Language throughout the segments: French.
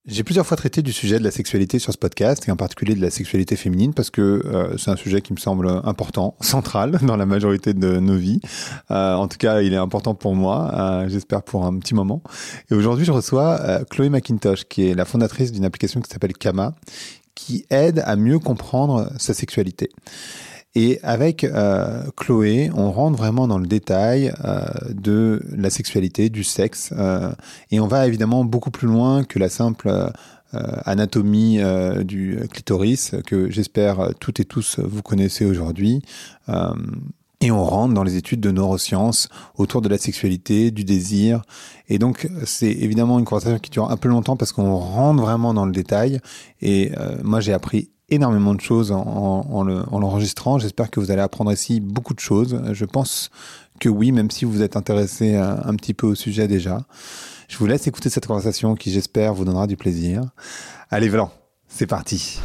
J'ai plusieurs fois traité du sujet de la sexualité sur ce podcast, et en particulier de la sexualité féminine, parce que c'est un sujet qui me semble important, central dans la majorité de nos vies. En tout cas, il est important pour moi, j'espère pour un petit moment. Et aujourd'hui, je reçois Chloé McIntosh, qui est la fondatrice d'une application qui s'appelle Kama, qui aide à mieux comprendre sa sexualité. Et avec Chloé, on rentre vraiment dans le détail de la sexualité, du sexe, et on va évidemment beaucoup plus loin que la simple anatomie du clitoris, que j'espère toutes et tous vous connaissez aujourd'hui. Et on rentre dans les études de neurosciences autour de la sexualité, du désir. Et donc, c'est évidemment une conversation qui dure un peu longtemps parce qu'on rentre vraiment dans le détail. Et moi, j'ai appris énormément de choses en l'enregistrant. J'espère que vous allez apprendre ici beaucoup de choses. Je pense que oui, même si vous êtes intéressé un petit peu au sujet déjà. Je vous laisse écouter cette conversation qui, j'espère, vous donnera du plaisir. Allez, Vlan, c'est parti.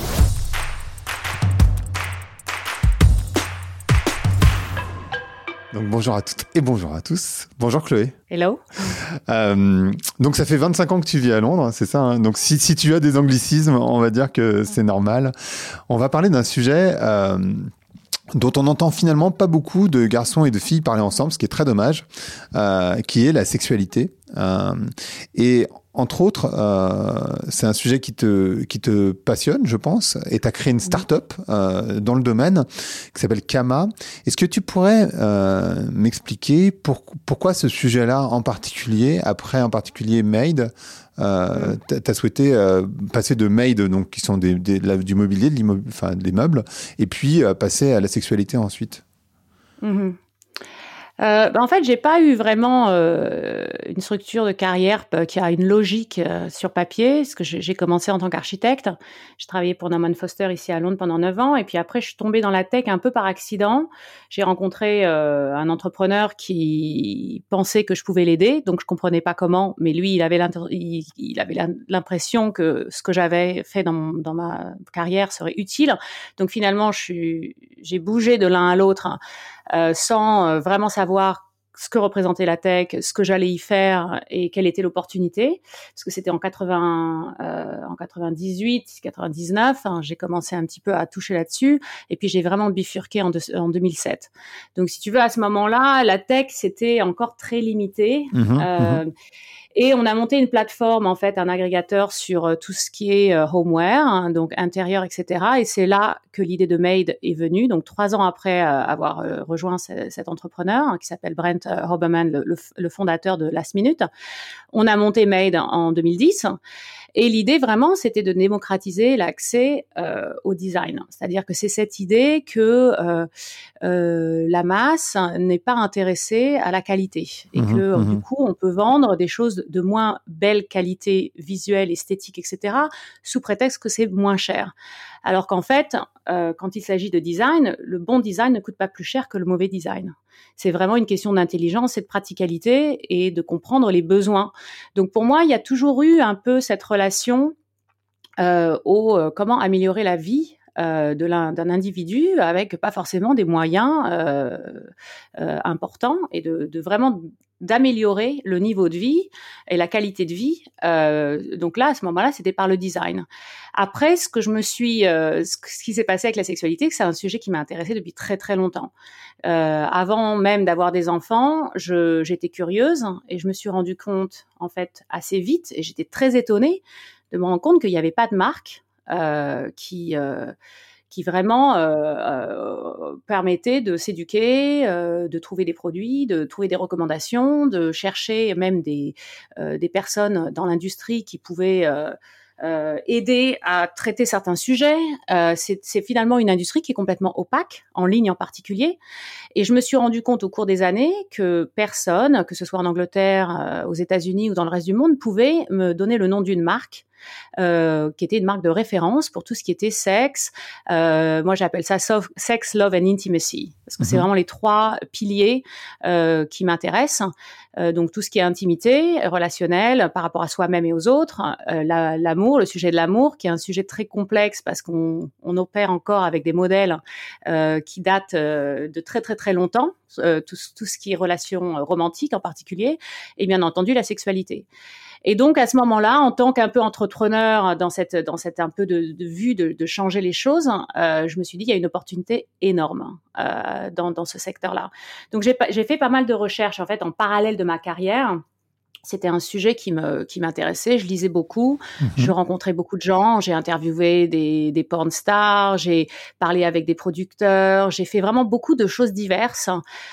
Donc bonjour à toutes et bonjour à tous. Bonjour Chloé. Hello. Donc ça fait 25 ans que tu vis à Londres, c'est ça, hein. Donc si tu as des anglicismes, on va dire que c'est normal. On va parler d'un sujet dont on n'entend finalement pas beaucoup de garçons et de filles parler ensemble, ce qui est très dommage, qui est la sexualité. Et entre autres, c'est un sujet qui te passionne, je pense, et tu as créé une start-up dans le domaine qui s'appelle Kama. Est-ce que tu pourrais m'expliquer pourquoi ce sujet-là en particulier, après en particulier Made, t'as souhaité passer de Made, donc qui sont du mobilier, des meubles, et puis passer à la sexualité ensuite? Mm-hmm. En fait, j'ai pas eu vraiment une structure de carrière qui a une logique sur papier, parce que j'ai commencé en tant qu'architecte. J'ai travaillé pour Norman Foster ici à Londres pendant 9 ans, et puis après, je suis tombée dans la tech un peu par accident. J'ai rencontré un entrepreneur qui pensait que je pouvais l'aider, donc je comprenais pas comment, mais lui, il avait l'impression que ce que j'avais fait dans ma carrière serait utile. Donc finalement, j'ai bougé de l'un à l'autre. Sans vraiment savoir ce que représentait la tech, ce que j'allais y faire et quelle était l'opportunité. Parce que c'était en 98, 99, hein, j'ai commencé un petit peu à toucher là-dessus. Et puis j'ai vraiment bifurqué en 2007. Donc si tu veux, à ce moment-là, la tech, c'était encore très limité. Et on a monté une plateforme, en fait, un agrégateur sur tout ce qui est homeware, hein, donc intérieur, etc. Et c'est là que l'idée de Made est venue. Donc 3 ans après avoir rejoint cet entrepreneur qui s'appelle Brent Hoberman, le fondateur de Last Minute, on a monté Made en 2010. Et l'idée vraiment, c'était de démocratiser l'accès au design. C'est-à-dire que c'est cette idée que la masse n'est pas intéressée à la qualité et que du coup, on peut vendre des choses de moins belle qualité visuelle, esthétique, etc. sous prétexte que c'est moins cher. Alors qu'en fait, quand il s'agit de design, le bon design ne coûte pas plus cher que le mauvais design. C'est vraiment une question d'intelligence et de praticalité et de comprendre les besoins. Donc pour moi, il y a toujours eu un peu cette relation comment améliorer la vie d'un individu avec pas forcément des moyens importants et de vraiment d'améliorer le niveau de vie et la qualité de vie. Donc là, à ce moment-là, c'était par le design. Après, ce qui s'est passé avec la sexualité, c'est un sujet qui m'a intéressée depuis très très longtemps. Avant même d'avoir des enfants, j'étais curieuse et je me suis rendu compte, en fait, assez vite, et j'étais très étonnée de me rendre compte qu'il n'y avait pas de marque qui vraiment permettait de s'éduquer, de trouver des produits, de trouver des recommandations, de chercher même des personnes dans l'industrie qui pouvaient aider à traiter certains sujets. C'est finalement une industrie qui est complètement opaque, en ligne en particulier. Et je me suis rendu compte au cours des années que personne, que ce soit en Angleterre, aux États-Unis ou dans le reste du monde, pouvait me donner le nom d'une marque qui était une marque de référence pour tout ce qui était sexe. Moi, j'appelle ça sex, love and intimacy, parce que c'est vraiment les 3 piliers qui m'intéressent. Donc, tout ce qui est intimité, relationnel, par rapport à soi-même et aux autres, l'amour, le sujet de l'amour, qui est un sujet très complexe parce qu'on opère encore avec des modèles qui datent de très, très, très longtemps, tout ce qui est relation romantique en particulier, et bien entendu, la sexualité. Et donc à ce moment-là, en tant qu'un peu entrepreneur dans cette un peu de vue de changer les choses, je me suis dit il y a une opportunité énorme dans ce secteur-là. Donc j'ai fait pas mal de recherches en fait en parallèle de ma carrière. C'était un sujet qui m'intéressait. Je lisais beaucoup, je rencontrais beaucoup de gens, j'ai interviewé des porn stars, j'ai parlé avec des producteurs, j'ai fait vraiment beaucoup de choses diverses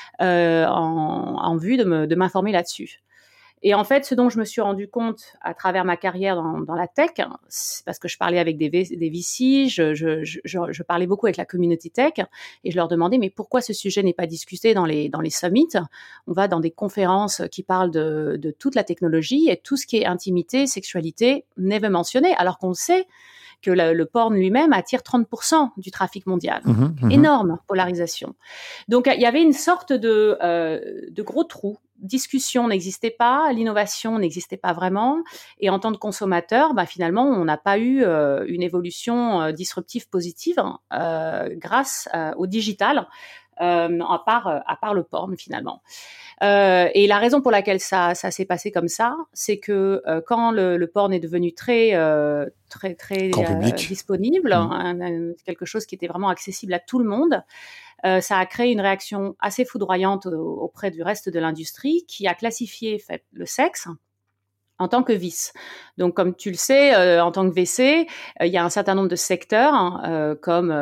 en vue de m'informer là-dessus. Et en fait, ce dont je me suis rendu compte à travers ma carrière dans la tech, c'est parce que je parlais avec des VC, je parlais beaucoup avec la communauté tech, et je leur demandais mais pourquoi ce sujet n'est pas discuté dans les summits. On va dans des conférences qui parlent de toute la technologie et tout ce qui est intimité, sexualité n'est pas mentionné, alors qu'on sait que le porn lui-même attire 30% du trafic mondial. Énorme polarisation. Donc, il y avait une sorte de gros trou. Discussion n'existait pas, l'innovation n'existait pas vraiment. Et en tant que consommateur, finalement, on n'a pas eu une évolution disruptive positive grâce au digital, à part le porn, finalement. Et la raison pour laquelle ça s'est passé comme ça, c'est que quand le porn est devenu très disponible, quelque chose qui était vraiment accessible à tout le monde, ça a créé une réaction assez foudroyante auprès du reste de l'industrie qui a classifié le sexe en tant que vice. Donc, comme tu le sais, en tant que VC, il y a un certain nombre de secteurs comme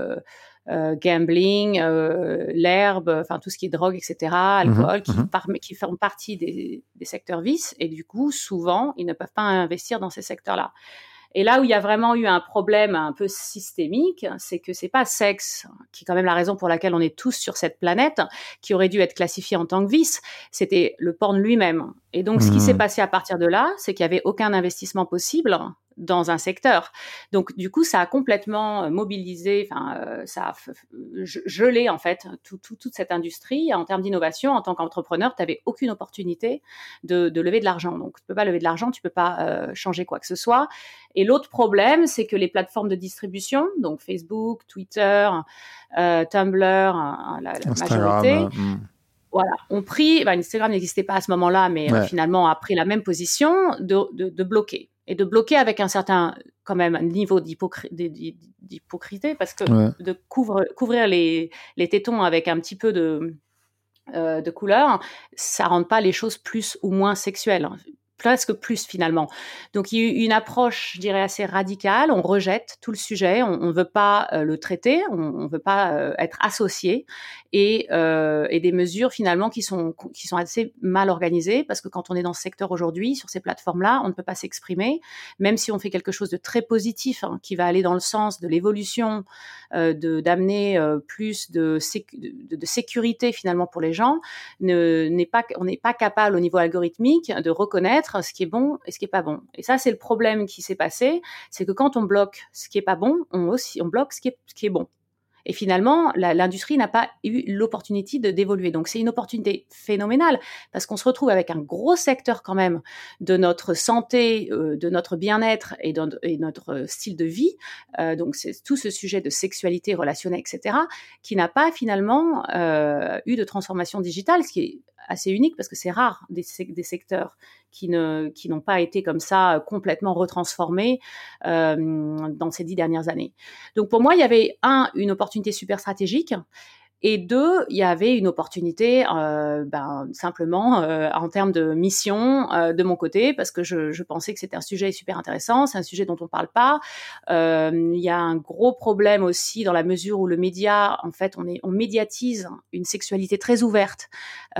gambling, l'herbe, enfin tout ce qui est drogue, etc., alcool, qui font partie des secteurs vices, et du coup, souvent, ils ne peuvent pas investir dans ces secteurs-là. Et là où il y a vraiment eu un problème un peu systémique, c'est que c'est pas sexe, qui est quand même la raison pour laquelle on est tous sur cette planète, qui aurait dû être classifié en tant que vice, c'était le porn lui-même. Et donc, ce qui s'est passé à partir de là, c'est qu'il y avait aucun investissement possible dans un secteur. Donc, du coup, ça a complètement mobilisé, ça a gelé, en fait, toute cette industrie. En termes d'innovation, en tant qu'entrepreneur, tu n'avais aucune opportunité de lever de l'argent. Donc, tu ne peux pas lever de l'argent, tu ne peux pas changer quoi que ce soit. Et l'autre problème, c'est que les plateformes de distribution, donc Facebook, Twitter, Tumblr, la majorité, voilà, ont pris, Instagram n'existait pas à ce moment-là, mais finalement a pris la même position de bloquer. Et de bloquer avec un certain, quand même, niveau d'hypocrité, parce que de couvrir les tétons avec un petit peu de couleur, ça rend pas les choses plus ou moins sexuelles. Presque plus finalement. Donc il y a eu une approche, je dirais, assez radicale. On rejette tout le sujet, on ne veut pas le traiter, on ne veut pas être associé, et des mesures finalement qui sont assez mal organisées, parce que quand on est dans ce secteur aujourd'hui, sur ces plateformes-là, on ne peut pas s'exprimer, même si on fait quelque chose de très positif qui va aller dans le sens de l'évolution, d'amener plus de sécurité finalement pour les gens. On n'est pas capable au niveau algorithmique de reconnaître ce qui est bon et ce qui est pas bon. Et ça, c'est le problème qui s'est passé, c'est que quand on bloque ce qui est pas bon, on bloque ce qui est bon. Et finalement, l'industrie n'a pas eu l'opportunité d'évoluer. Donc, c'est une opportunité phénoménale, parce qu'on se retrouve avec un gros secteur quand même de notre santé, de notre bien-être et notre style de vie. Donc, c'est tout ce sujet de sexualité relationnelle, etc., qui n'a pas finalement eu de transformation digitale, ce qui est assez unique, parce que c'est rare des secteurs qui n'ont pas été comme ça complètement retransformés dans ces 10 dernières années. Donc pour moi, il y avait une opportunité super stratégique, et 2, il y avait une opportunité simplement en termes de mission de mon côté, parce que je pensais que c'était un sujet super intéressant, c'est un sujet dont on parle pas. Il y a un gros problème aussi dans la mesure où le média, en fait, on médiatise une sexualité très ouverte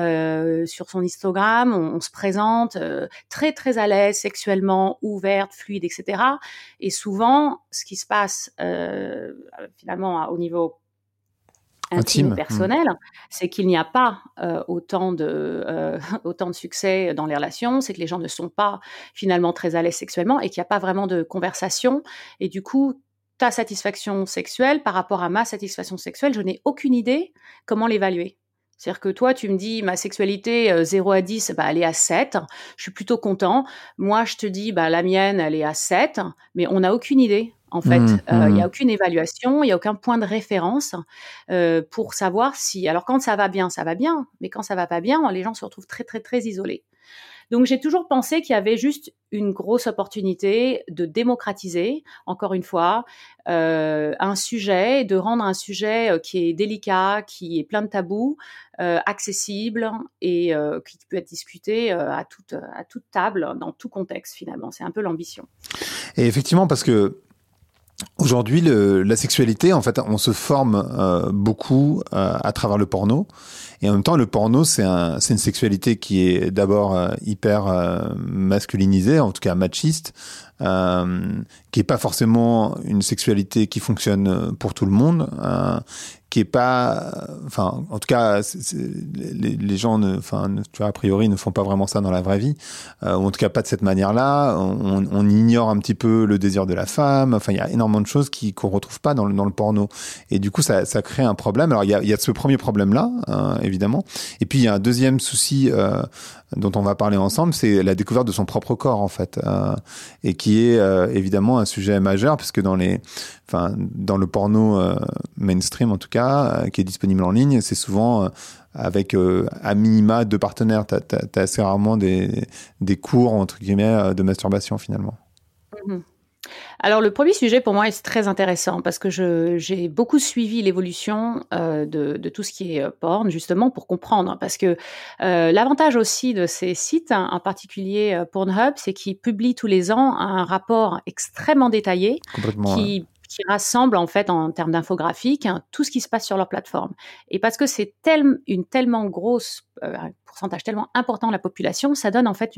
sur son Instagram, on se présente très très à l'aise sexuellement, ouverte, fluide, etc. Et souvent, ce qui se passe finalement au niveau intime et personnel, c'est qu'il n'y a pas autant de succès dans les relations, c'est que les gens ne sont pas finalement très à l'aise sexuellement, et qu'il n'y a pas vraiment de conversation. Et du coup, ta satisfaction sexuelle par rapport à ma satisfaction sexuelle, je n'ai aucune idée comment l'évaluer. C'est-à-dire que toi, tu me dis, ma sexualité 0 à 10, elle est à 7. Je suis plutôt content. Moi, je te dis, la mienne, elle est à 7. Mais on n'a aucune idée, en fait. Il n'y a aucune évaluation, il n'y a aucun point de référence pour savoir si... Alors, quand ça va bien, ça va bien. Mais quand ça va pas bien, les gens se retrouvent très, très, très isolés. Donc, j'ai toujours pensé qu'il y avait juste une grosse opportunité de démocratiser, encore une fois, un sujet, de rendre un sujet qui est délicat, qui est plein de tabous, accessible et qui peut être discuté à toute table, dans tout contexte, finalement. C'est un peu l'ambition. Et effectivement, parce que aujourd'hui, la sexualité, en fait, on se forme beaucoup à travers le porno. Et en même temps, le porno, c'est une sexualité qui est d'abord hyper masculinisée, en tout cas machiste, qui est pas forcément une sexualité qui fonctionne pour tout le monde, qui est pas, enfin, en tout cas, les gens tu vois, a priori, ne font pas vraiment ça dans la vraie vie, ou en tout cas pas de cette manière-là. On ignore un petit peu le désir de la femme. Enfin, il y a énormément de choses qu'on retrouve pas dans le porno. Et du coup, ça crée un problème. Alors, il y a ce premier problème-là, évidemment. Et puis, il y a un deuxième souci dont on va parler ensemble, c'est la découverte de son propre corps, en fait, et qui est évidemment un sujet majeur, puisque dans le porno mainstream, en tout cas, qui est disponible en ligne, c'est souvent avec à minima 2 partenaires. T'as assez rarement des cours, entre guillemets, de masturbation, finalement. Mm-hmm. Alors, le premier sujet, pour moi, est très intéressant parce que j'ai beaucoup suivi l'évolution de tout ce qui est porn, justement, pour comprendre. Parce que l'avantage aussi de ces sites, en particulier Pornhub, c'est qu'ils publient tous les ans un rapport extrêmement détaillé qui rassemble, en fait, en termes d'infographique, tout ce qui se passe sur leur plateforme. Et parce que c'est une tellement grosse... un pourcentage tellement important de la population, ça donne, en fait,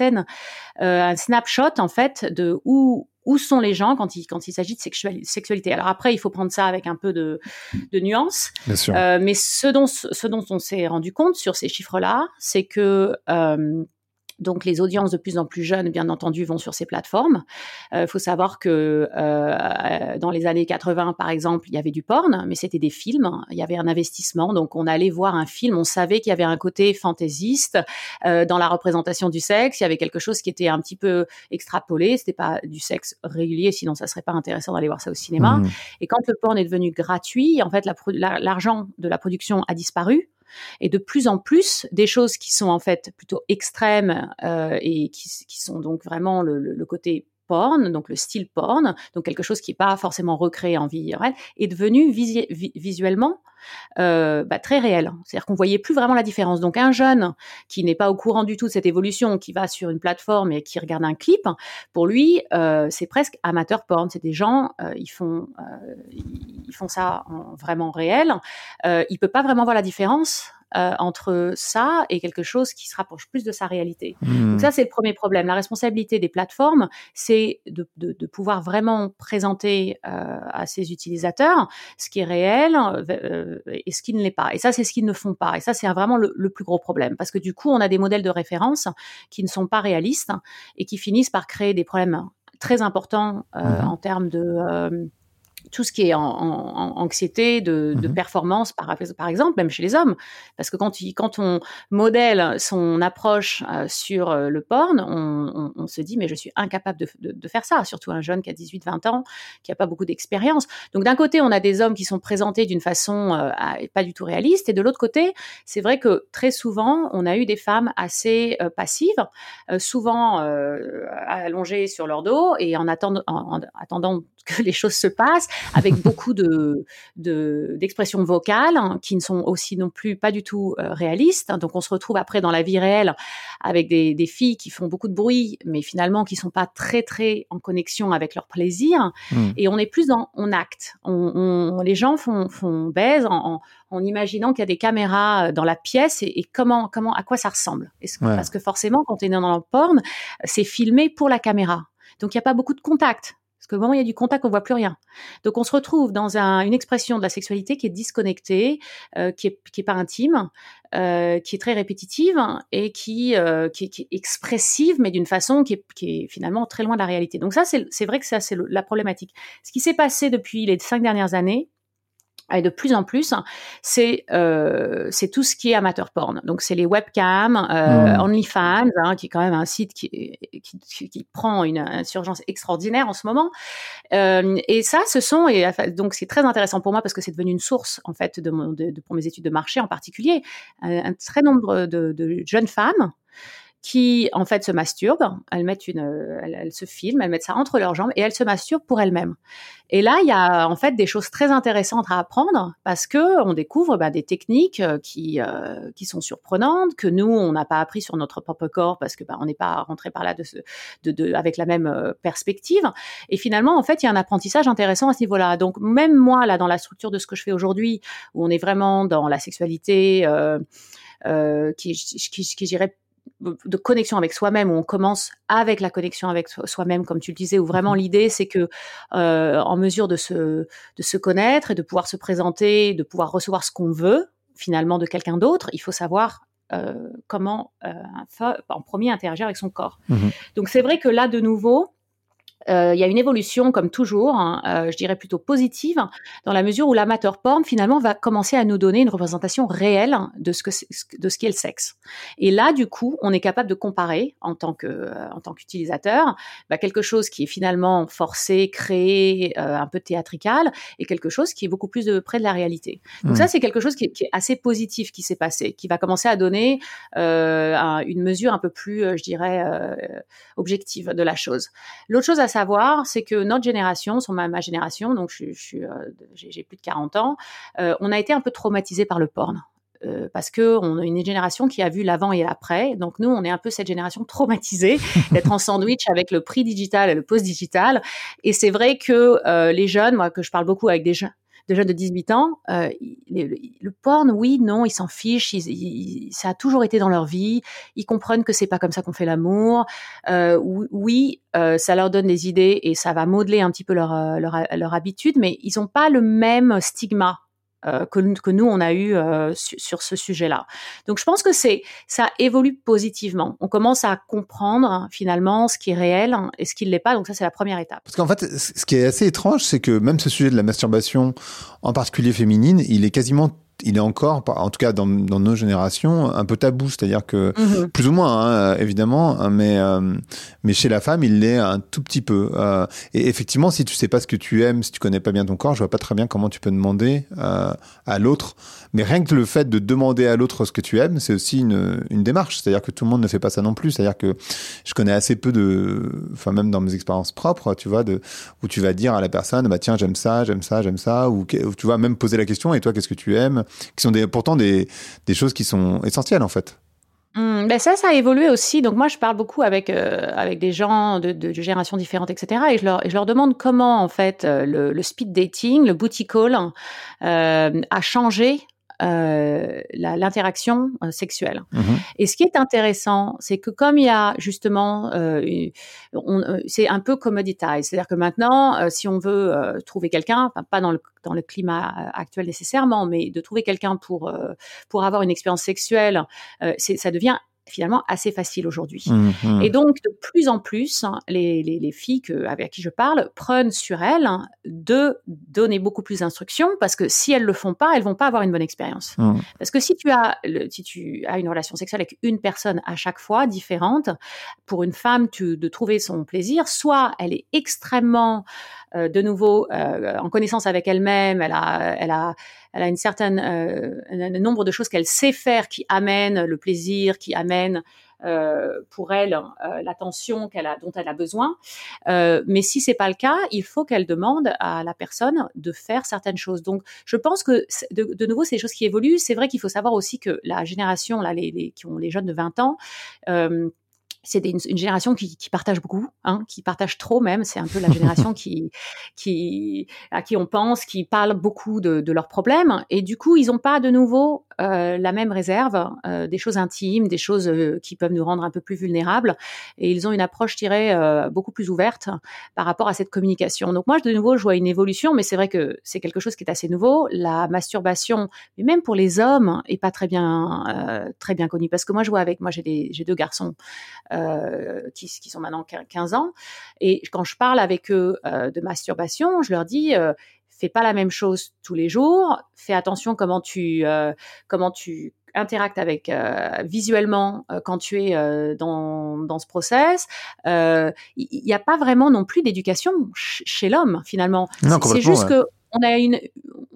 un snapshot, en fait, de où sont les gens quand il s'agit de sexualité. Alors après, il faut prendre ça avec un peu de nuance. Bien sûr. Mais ce dont on s'est rendu compte sur ces chiffres-là, c'est que donc les audiences de plus en plus jeunes, bien entendu, vont sur ces plateformes. Faut savoir que dans les années 80, par exemple, il y avait du porn, mais c'était des films. Il y avait un investissement, donc on allait voir un film, on savait qu'il y avait un côté fantaisiste dans la représentation du sexe. Il y avait quelque chose qui était un petit peu extrapolé. C'était pas du sexe régulier, sinon ça serait pas intéressant d'aller voir ça au cinéma. Mmh. Et quand le porn est devenu gratuit, en fait, l'argent de la production a disparu. Et de plus en plus, des choses qui sont en fait plutôt extrêmes et qui sont donc vraiment le côté porn, donc le style porn, donc quelque chose qui n'est pas forcément recréé en vie réelle, est devenu visuellement très réel. C'est-à-dire qu'on voyait plus vraiment la différence. Donc un jeune qui n'est pas au courant du tout de cette évolution, qui va sur une plateforme et qui regarde un clip, pour lui, c'est presque amateur porn. C'est des gens, ils font ça en vraiment réel. Il peut pas vraiment voir la différence entre ça et quelque chose qui se rapproche plus de sa réalité. Donc ça, c'est le premier problème. La responsabilité des plateformes, c'est de pouvoir vraiment présenter à ses utilisateurs ce qui est réel et ce qui ne l'est pas. Et ça, c'est ce qu'ils ne font pas. Et ça, c'est vraiment le plus gros problème. Parce que du coup, on a des modèles de référence qui ne sont pas réalistes et qui finissent par créer des problèmes très importants en termes de... tout ce qui est en anxiété de performance, par exemple, même chez les hommes. Parce que quand on modèle son approche sur le porn, on se dit, mais je suis incapable de faire ça, surtout un jeune qui a 18-20 ans, qui n'a pas beaucoup d'expérience. Donc d'un côté, on a des hommes qui sont présentés d'une façon pas du tout réaliste, et de l'autre côté, c'est vrai que très souvent, on a eu des femmes assez passives, souvent allongées sur leur dos, et en attendant que les choses se passent, avec beaucoup d'expressions vocales qui ne sont aussi non plus pas du tout réalistes. Donc on se retrouve après dans la vie réelle avec des filles qui font beaucoup de bruit, mais finalement qui sont pas très très en connexion avec leur plaisir. Et on est plus on acte. Les gens baisent en imaginant qu'il y a des caméras dans la pièce et à quoi ça ressemble. Parce que forcément, quand on est dans le porn, c'est filmé pour la caméra. Donc il n'y a pas beaucoup de contact. Parce qu'au moment où il y a du contact, on voit plus rien. Donc, on se retrouve dans une expression de la sexualité qui est disconnectée, qui est pas intime, qui est très répétitive et qui est expressive, mais d'une façon qui est finalement très loin de la réalité. Donc ça, c'est vrai que ça, c'est la problématique. Ce qui s'est passé depuis les 5 dernières années, et de plus en plus, c'est tout ce qui est amateur porn. Donc c'est les webcams, OnlyFans, qui est quand même un site qui prend une insurgence extraordinaire en ce moment. Et ça, donc c'est très intéressant pour moi parce que c'est devenu une source en fait pour mes études de marché en particulier. Un très nombre de jeunes femmes qui en fait se masturbent, elles se filment, elles mettent ça entre leurs jambes et elles se masturbent pour elles-mêmes. Et là, il y a en fait des choses très intéressantes à apprendre parce que on découvre des techniques qui sont surprenantes, que nous on n'a pas appris sur notre propre corps parce que on n'est pas rentré par là avec la même perspective. Et finalement, en fait, il y a un apprentissage intéressant à ce niveau-là. Donc même moi là, dans la structure de ce que je fais aujourd'hui, où on est vraiment dans la sexualité qui j'irais de connexion avec soi-même, où on commence avec la connexion avec soi-même, comme tu le disais, où vraiment l'idée c'est que en mesure de se connaître et de pouvoir se présenter, de pouvoir recevoir ce qu'on veut finalement de quelqu'un d'autre, il faut savoir comment en premier interagir avec son corps. Donc c'est vrai que là de nouveau il y a une évolution comme toujours, je dirais plutôt positive, dans la mesure où l'amateur porn finalement va commencer à nous donner une représentation réelle de ce qu'est le sexe. Et là, du coup, on est capable de comparer en tant qu'utilisateur quelque chose qui est finalement forcé, créé, un peu théâtral, et quelque chose qui est beaucoup plus près de la réalité. Donc ça, c'est quelque chose qui est assez positif qui s'est passé, qui va commencer à donner une mesure un peu plus, je dirais, objective de la chose. L'autre chose à savoir, c'est que notre génération, sur ma génération, donc j'ai plus de 40 ans, on a été un peu traumatisés par le porn. Parce que on a une génération qui a vu l'avant et l'après. Donc nous, on est un peu cette génération traumatisée d'être en sandwich avec le pré-digital et le post-digital. Et c'est vrai que les jeunes, moi que je parle beaucoup avec des jeunes de 18 ans, le porn, oui, non, ils s'en fichent, ça a toujours été dans leur vie, ils comprennent que c'est pas comme ça qu'on fait l'amour, oui, ça leur donne des idées et ça va modeler un petit peu leur habitude, mais ils ont pas le même stigma que nous on a eu sur ce sujet-là. Donc je pense que ça évolue positivement. On commence à comprendre finalement ce qui est réel et ce qui ne l'est pas. Donc ça c'est la première étape. Parce qu'en fait, ce qui est assez étrange, c'est que même ce sujet de la masturbation, en particulier féminine, il est encore, en tout cas dans nos générations, un peu tabou. C'est-à-dire que, plus ou moins, évidemment, mais chez la femme, il l'est un tout petit peu. Et effectivement, si tu sais pas ce que tu aimes, si tu connais pas bien ton corps, je vois pas très bien comment tu peux demander à l'autre. Mais rien que le fait de demander à l'autre ce que tu aimes, c'est aussi une démarche. C'est-à-dire que tout le monde ne fait pas ça non plus. C'est-à-dire que je connais assez peu même dans mes expériences propres, tu vois, où tu vas dire à la personne, tiens, j'aime ça, ou tu vas même poser la question, et toi, qu'est-ce que tu aimes? Qui sont pourtant des choses qui sont essentielles en fait. Ça a évolué aussi. Donc moi, je parle beaucoup avec des gens de générations différentes, etc. Et je leur demande comment en fait le speed dating, le booty call, a changé l'interaction sexuelle. Et ce qui est intéressant, c'est que comme il y a justement, c'est un peu commoditized, c'est-à-dire que maintenant, si on veut trouver quelqu'un, pas dans le climat actuel nécessairement, mais de trouver quelqu'un pour avoir une expérience sexuelle, ça devient finalement assez facile aujourd'hui. Et donc, de plus en plus, les filles avec qui je parle prennent sur elles de donner beaucoup plus d'instructions parce que si elles le font pas, elles vont pas avoir une bonne expérience. Parce que si tu as une relation sexuelle avec une personne à chaque fois différente, pour une femme, de trouver son plaisir, soit elle est extrêmement de nouveau en connaissance avec elle-même, elle a une certaine un nombre de choses qu'elle sait faire qui amènent le plaisir, qui amènent pour elle l'attention dont elle a besoin. Mais si c'est pas le cas, il faut qu'elle demande à la personne de faire certaines choses. Donc, je pense que de nouveau, c'est des choses qui évoluent. C'est vrai qu'il faut savoir aussi que la génération, là, qui ont les jeunes de 20 ans, c'est une génération qui partage beaucoup, qui partage trop même. C'est un peu la génération à qui on pense, qui parle beaucoup de leurs problèmes. Et du coup, ils n'ont pas de nouveau la même réserve des choses intimes, des choses qui peuvent nous rendre un peu plus vulnérables. Et ils ont une approche, je dirais, beaucoup plus ouverte par rapport à cette communication. Donc moi, de nouveau, je vois une évolution, mais c'est vrai que c'est quelque chose qui est assez nouveau. La masturbation, mais même pour les hommes, est pas très bien connue. Parce que moi, j'ai 2 garçons qui sont maintenant 15 ans. Et quand je parle avec eux de masturbation, je leur dis fais pas la même chose tous les jours, fais attention comment tu interactes avec visuellement quand tu es dans ce process. Il n'y a pas vraiment non plus d'éducation chez l'homme finalement. Non, c'est juste que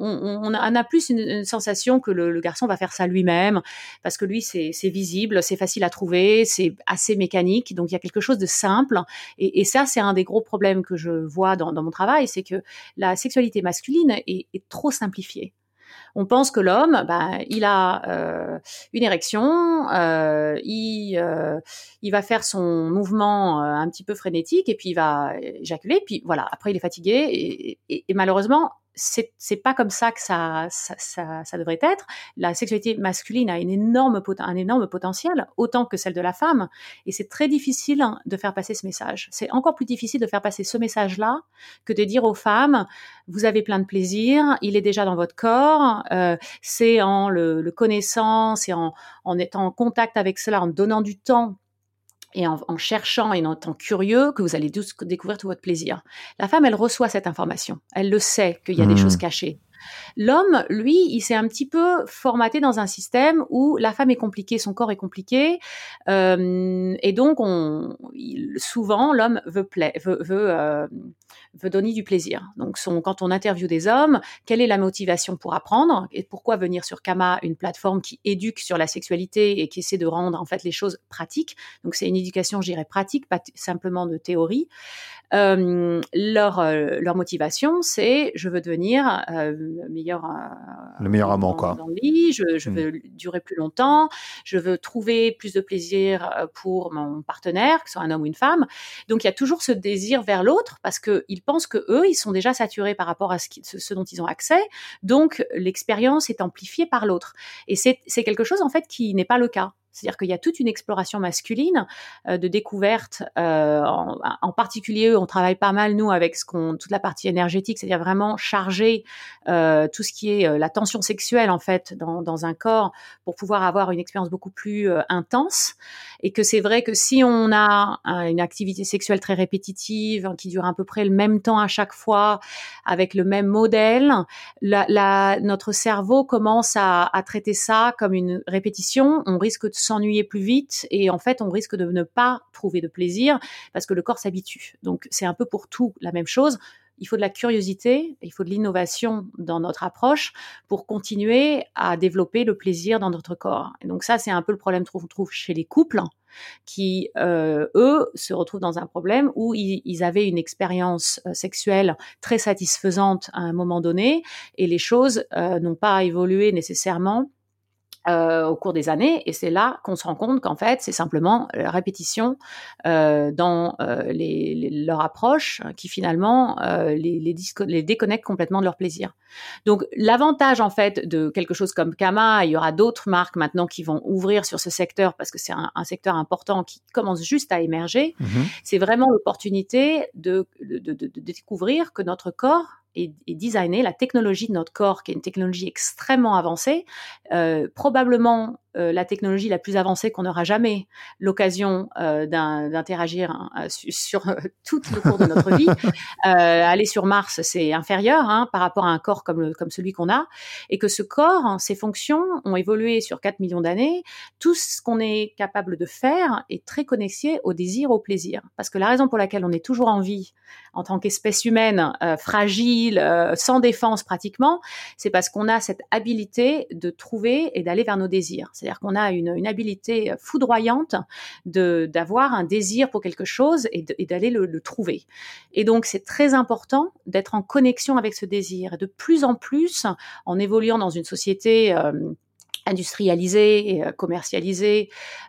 on a plus une sensation que le garçon va faire ça lui-même, parce que lui, c'est visible, c'est facile à trouver, c'est assez mécanique, donc il y a quelque chose de simple. Et ça, c'est un des gros problèmes que je vois dans mon travail, c'est que la sexualité masculine est trop simplifiée. On pense que l'homme, il a une érection, il va faire son mouvement un petit peu frénétique et puis il va éjaculer, puis voilà. Après, il est fatigué et malheureusement, c'est pas comme ça que ça devrait être. La sexualité masculine a un énorme potentiel, autant que celle de la femme, et c'est très difficile de faire passer ce message. C'est encore plus difficile de faire passer ce message-là que de dire aux femmes: vous avez plein de plaisir, il est déjà dans votre corps. C'est en le connaissant, c'est en étant en contact avec cela, en donnant du temps et en cherchant et en étant curieux que vous allez découvrir tout votre plaisir. La femme, elle reçoit cette information. Elle le sait qu'il y a des choses cachées. L'homme, lui, il s'est un petit peu formaté dans un système où la femme est compliquée, son corps est compliqué, et donc souvent l'homme veut donner du plaisir. Donc quand on interviewe des hommes, quelle est la motivation pour apprendre et pourquoi venir sur Kama, une plateforme qui éduque sur la sexualité et qui essaie de rendre en fait les choses pratiques. Donc c'est une éducation, je dirais, pratique, pas simplement de théorie. Leur motivation, c'est: je veux devenir le meilleur amant, quoi. Dans le lit, je veux durer plus longtemps, je veux trouver plus de plaisir pour mon partenaire, que ce soit un homme ou une femme. Donc il y a toujours ce désir vers l'autre, parce que ils pensent que eux, ils sont déjà saturés par rapport à ce dont ils ont accès. Donc l'expérience est amplifiée par l'autre, et c'est quelque chose en fait qui n'est pas le cas. C'est-à-dire qu'il y a toute une exploration masculine de découverte. En particulier, on travaille pas mal, nous, avec toute la partie énergétique, c'est-à-dire vraiment charger tout ce qui est la tension sexuelle, en fait, dans un corps, pour pouvoir avoir une expérience beaucoup plus intense. Et que c'est vrai que si on a une activité sexuelle très répétitive, qui dure à peu près le même temps à chaque fois, avec le même modèle, notre cerveau commence à traiter ça comme une répétition. On risque de s'ennuyer plus vite et en fait on risque de ne pas trouver de plaisir parce que le corps s'habitue. Donc c'est un peu pour tout la même chose. Il faut de la curiosité, il faut de l'innovation dans notre approche pour continuer à développer le plaisir dans notre corps. Et donc ça, c'est un peu le problème qu'on trouve chez les couples qui, eux, se retrouvent dans un problème où ils avaient une expérience sexuelle très satisfaisante à un moment donné et les choses n'ont pas évolué nécessairement au cours des années, et c'est là qu'on se rend compte qu'en fait c'est simplement la répétition dans leur approche qui finalement les déconnecte complètement de leur plaisir. Donc l'avantage en fait de quelque chose comme Kama, il y aura d'autres marques maintenant qui vont ouvrir sur ce secteur parce que c'est un secteur important qui commence juste à émerger. C'est vraiment l'opportunité de découvrir que notre corps est designé, la technologie de notre corps, qui est une technologie extrêmement avancée, probablement la technologie la plus avancée qu'on n'aura jamais l'occasion d'interagir sur tout le cours de notre vie. Aller sur Mars, c'est inférieur par rapport à un corps comme celui qu'on a, et que ce corps, ses fonctions ont évolué sur 4 millions d'années. Tout ce qu'on est capable de faire est très connecté au désir, au plaisir. Parce que la raison pour laquelle on est toujours en vie en tant qu'espèce humaine, fragile, sans défense pratiquement, c'est parce qu'on a cette habilité de trouver et d'aller vers nos désirs. C'est-à-dire qu'on a une habilité foudroyante d'avoir un désir pour quelque chose et d'aller le trouver. Et donc, c'est très important d'être en connexion avec ce désir. Et de plus en plus, en évoluant dans une société industrialisée et commercialisée,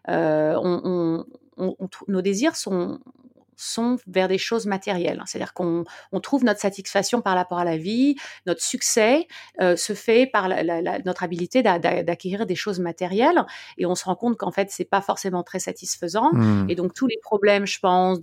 nos désirs sont vers des choses matérielles. C'est-à-dire qu'on trouve notre satisfaction par rapport à la vie, notre succès se fait par notre habilité d'acquérir des choses matérielles, et on se rend compte qu'en fait c'est pas forcément très satisfaisant. Et donc tous les problèmes, je pense,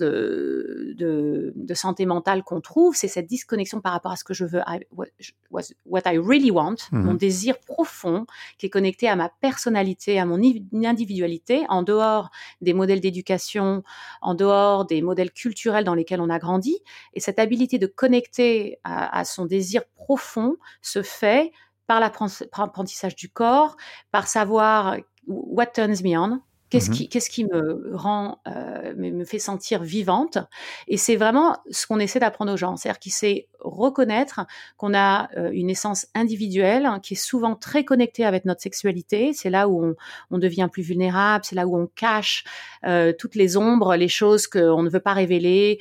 de santé mentale qu'on trouve, c'est cette disconnexion par rapport à ce que je veux, what I really want, mon désir profond qui est connecté à ma personnalité, à mon individualité, en dehors des modèles d'éducation, en dehors des modèles culturels dans lesquels on a grandi. Et cette habilité de connecter à son désir profond se fait par l'apprentissage du corps, par savoir what turns me on, Qu'est-ce qui me rend, me fait sentir vivante? Et c'est vraiment ce qu'on essaie d'apprendre aux gens. C'est-à-dire qu'il sait reconnaître qu'on a une essence individuelle qui est souvent très connectée avec notre sexualité. C'est là où on devient plus vulnérable. C'est là où on cache toutes les ombres, les choses qu'on ne veut pas révéler.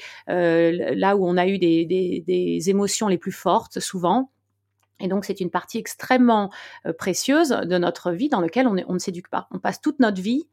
Là où on a eu des émotions les plus fortes, souvent. Et donc, c'est une partie extrêmement précieuse de notre vie dans laquelle on ne s'éduque pas. On passe toute notre vie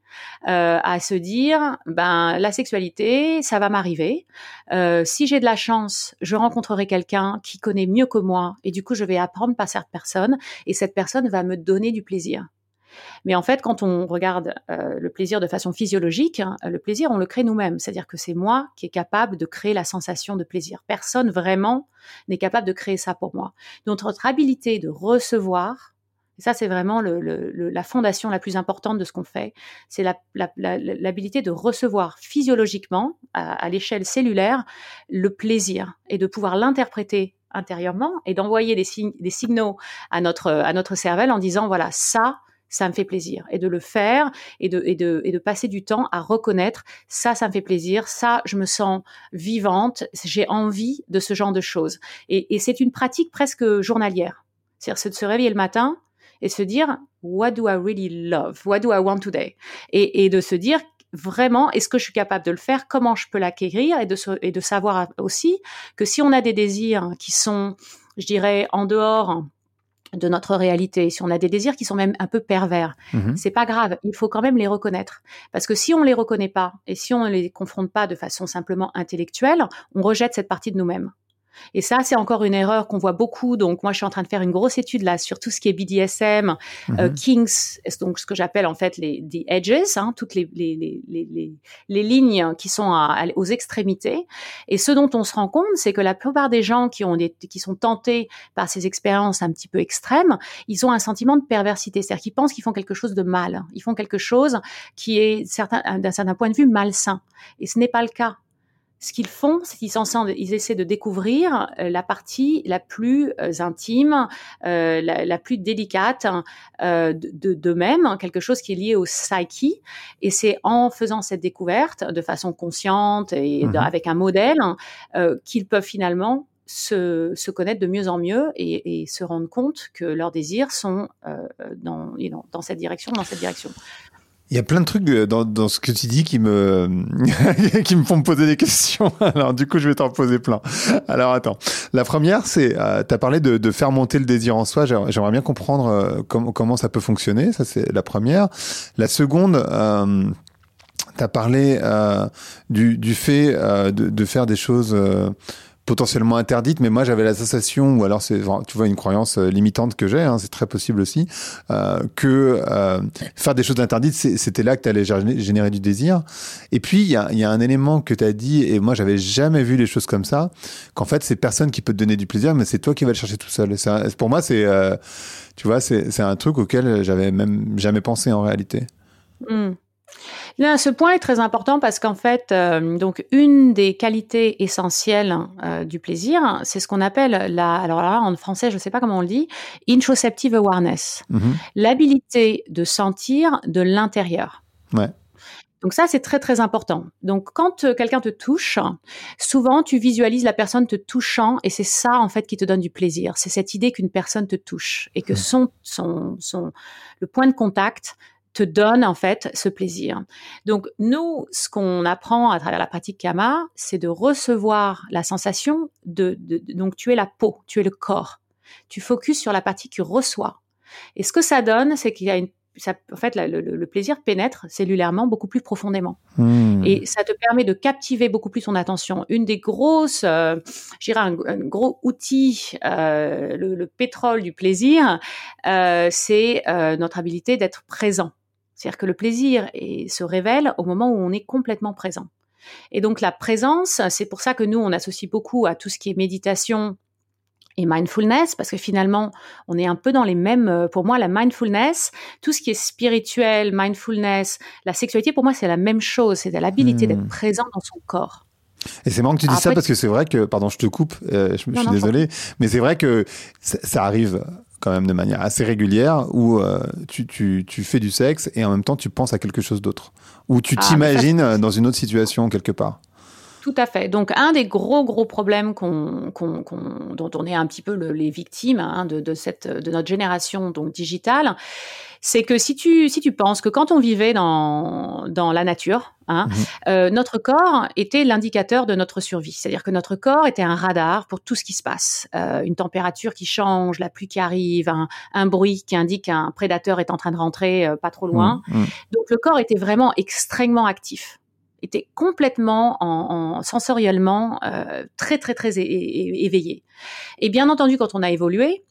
à se dire, la sexualité, ça va m'arriver. Si j'ai de la chance, je rencontrerai quelqu'un qui connaît mieux que moi et du coup, je vais apprendre par cette personne et cette personne va me donner du plaisir. Mais en fait, quand on regarde le plaisir de façon physiologique, le plaisir, on le crée nous-mêmes. C'est-à-dire que c'est moi qui est capable de créer la sensation de plaisir. Personne vraiment n'est capable de créer ça pour moi. Donc, notre habilité de recevoir, et ça, c'est vraiment la fondation la plus importante de ce qu'on fait, c'est l'habilité de recevoir physiologiquement, à l'échelle cellulaire, le plaisir et de pouvoir l'interpréter intérieurement et d'envoyer des signaux à notre cervelle en disant, voilà, ça me fait plaisir, et de le faire et de passer du temps à reconnaître ça me fait plaisir, ça je me sens vivante, j'ai envie de ce genre de choses. Et c'est une pratique presque journalière. C'est-à-dire de se réveiller le matin et se dire what do I really love, what do I want today, et de se dire vraiment est-ce que je suis capable de le faire, comment je peux l'acquérir, et de savoir aussi que si on a des désirs qui sont, je dirais, en dehors de notre réalité, si on a des désirs qui sont même un peu pervers, c'est pas grave, il faut quand même les reconnaître. Parce que si on les reconnaît pas, et si on les confronte pas de façon simplement intellectuelle, on rejette cette partie de nous-mêmes. Et ça, c'est encore une erreur qu'on voit beaucoup. Donc, moi, je suis en train de faire une grosse étude là sur tout ce qui est BDSM, kinks, donc ce que j'appelle en fait the edges, toutes les lignes qui sont aux extrémités. Et ce dont on se rend compte, c'est que la plupart des gens qui sont tentés par ces expériences un petit peu extrêmes, ils ont un sentiment de perversité, c'est-à-dire qu'ils pensent qu'ils font quelque chose de mal, ils font quelque chose qui est d'un certain point de vue malsain. Et ce n'est pas le cas. Ce qu'ils font, c'est qu'ils essaient de découvrir la partie la plus intime, la plus délicate d'eux-mêmes, quelque chose qui est lié au psyche. Et c'est en faisant cette découverte de façon consciente et avec un modèle qu'ils peuvent finalement se connaître de mieux en mieux et se rendre compte que leurs désirs sont dans cette direction, Il y a plein de trucs dans ce que tu dis qui me font me poser des questions. Alors du coup, je vais t'en poser plein. Alors attends. La première, c'est t'as parlé de faire monter le désir en soi. J'aimerais bien comprendre comment ça peut fonctionner. Ça, c'est la première. La seconde, t'as parlé du fait de faire des choses potentiellement interdite, mais moi j'avais la sensation, ou alors c'est, tu vois, une croyance limitante que j'ai, c'est très possible aussi, que faire des choses interdites, c'était là que tu allais générer du désir. Et puis il y a un élément que tu as dit, et moi j'avais jamais vu les choses comme ça, qu'en fait c'est personne qui peut te donner du plaisir, mais c'est toi qui vas le chercher tout seul. Pour moi c'est, tu vois, c'est un truc auquel j'avais même jamais pensé en réalité. Là, ce point est très important parce qu'en fait, donc une des qualités essentielles du plaisir, c'est ce qu'on appelle alors là en français, je ne sais pas comment on le dit, interoceptive awareness, l'habilité de sentir de l'intérieur. Ouais. Donc ça, c'est très, très important. Donc, quand quelqu'un te touche, souvent, tu visualises la personne te touchant et c'est ça, en fait, qui te donne du plaisir. C'est cette idée qu'une personne te touche et que le point de contact te donne, en fait, ce plaisir. Donc, nous, ce qu'on apprend à travers la pratique Kama, c'est de recevoir la sensation donc, tu es la peau, tu es le corps. Tu focuses sur la partie qui reçoit. Et ce que ça donne, c'est qu'il y a en fait, le plaisir pénètre cellulairement beaucoup plus profondément. Et ça te permet de captiver beaucoup plus ton attention. Une des grosses, je dirais un gros outil, le pétrole du plaisir, c'est notre habilité d'être présent. C'est-à-dire que le plaisir se révèle au moment où on est complètement présent. Et donc la présence, c'est pour ça que nous, on associe beaucoup à tout ce qui est méditation et mindfulness, parce que finalement, on est un peu dans les mêmes, pour moi, la mindfulness, tout ce qui est spirituel, mindfulness, la sexualité, pour moi, c'est la même chose, c'est l'habilité d'être présent dans son corps. Et c'est marrant que tu dis ça parce que c'est vrai que, pardon, je te coupe, je suis désolé, mais c'est vrai que ça arrive quand même de manière assez régulière où tu fais du sexe et en même temps tu penses à quelque chose d'autre, où tu t'imagines dans une autre situation quelque part. Tout à fait. Donc, un des gros problèmes dont on est un petit peu les victimes de notre génération donc digitale, c'est que si tu penses que quand on vivait dans la nature, notre corps était l'indicateur de notre survie. C'est-à-dire que notre corps était un radar pour tout ce qui se passe. Une température qui change, la pluie qui arrive, un bruit qui indique qu'un prédateur est en train de rentrer pas trop loin. Donc, le corps était vraiment extrêmement actif. Était complètement sensoriellement très éveillé. Et bien entendu, quand on a évolué,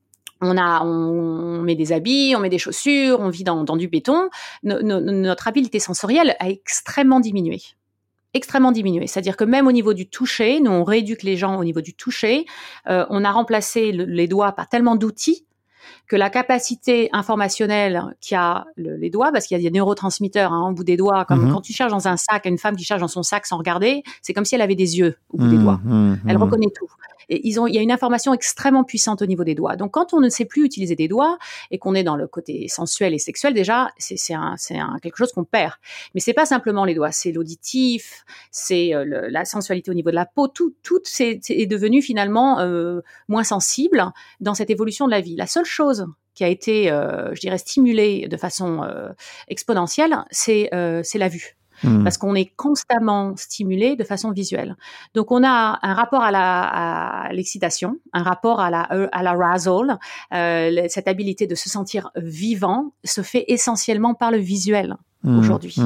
on met des habits, on met des chaussures, on vit dans du béton. Notre habileté sensorielle a extrêmement diminué. C'est-à-dire que même au niveau du toucher, nous on rééduque les gens au niveau du toucher. On a remplacé les doigts par tellement d'outils que la capacité informationnelle qu'a les doigts, parce qu'il y a des neurotransmetteurs au bout des doigts, comme quand tu cherches dans un sac, une femme qui cherche dans son sac sans regarder, c'est comme si elle avait des yeux au bout des doigts. Elle reconnaît tout. Et il y a une information extrêmement puissante au niveau des doigts. Donc, quand on ne sait plus utiliser des doigts et qu'on est dans le côté sensuel et sexuel, déjà, c'est quelque chose qu'on perd. Mais c'est pas simplement les doigts, c'est l'auditif, c'est la sensualité au niveau de la peau. Tout est devenu finalement moins sensible dans cette évolution de la vie. La seule chose qui a été, je dirais, stimulée de façon exponentielle, c'est la vue. Parce qu'on est constamment stimulé de façon visuelle. Donc, on a un rapport à l'excitation, un rapport à l'arousal. Cette habilité de se sentir vivant se fait essentiellement par le visuel aujourd'hui.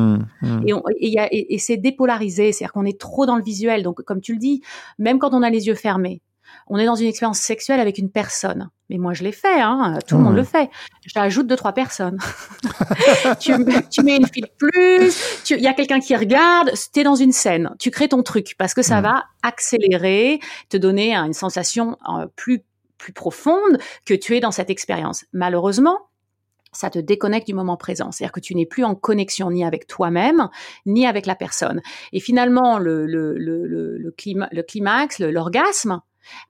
Et c'est dépolarisé, c'est-à-dire qu'on est trop dans le visuel. Donc, comme tu le dis, même quand on a les yeux fermés, on est dans une expérience sexuelle avec une personne. Mais moi, je l'ai fait, tout le monde le fait. J'ajoute 2-3 personnes. tu mets une fille de plus, il y a quelqu'un qui regarde, t'es dans une scène, tu crées ton truc parce que ça va accélérer, te donner une sensation plus profonde que tu es dans cette expérience. Malheureusement, ça te déconnecte du moment présent. C'est-à-dire que tu n'es plus en connexion ni avec toi-même, ni avec la personne. Et finalement, le climax, l'orgasme,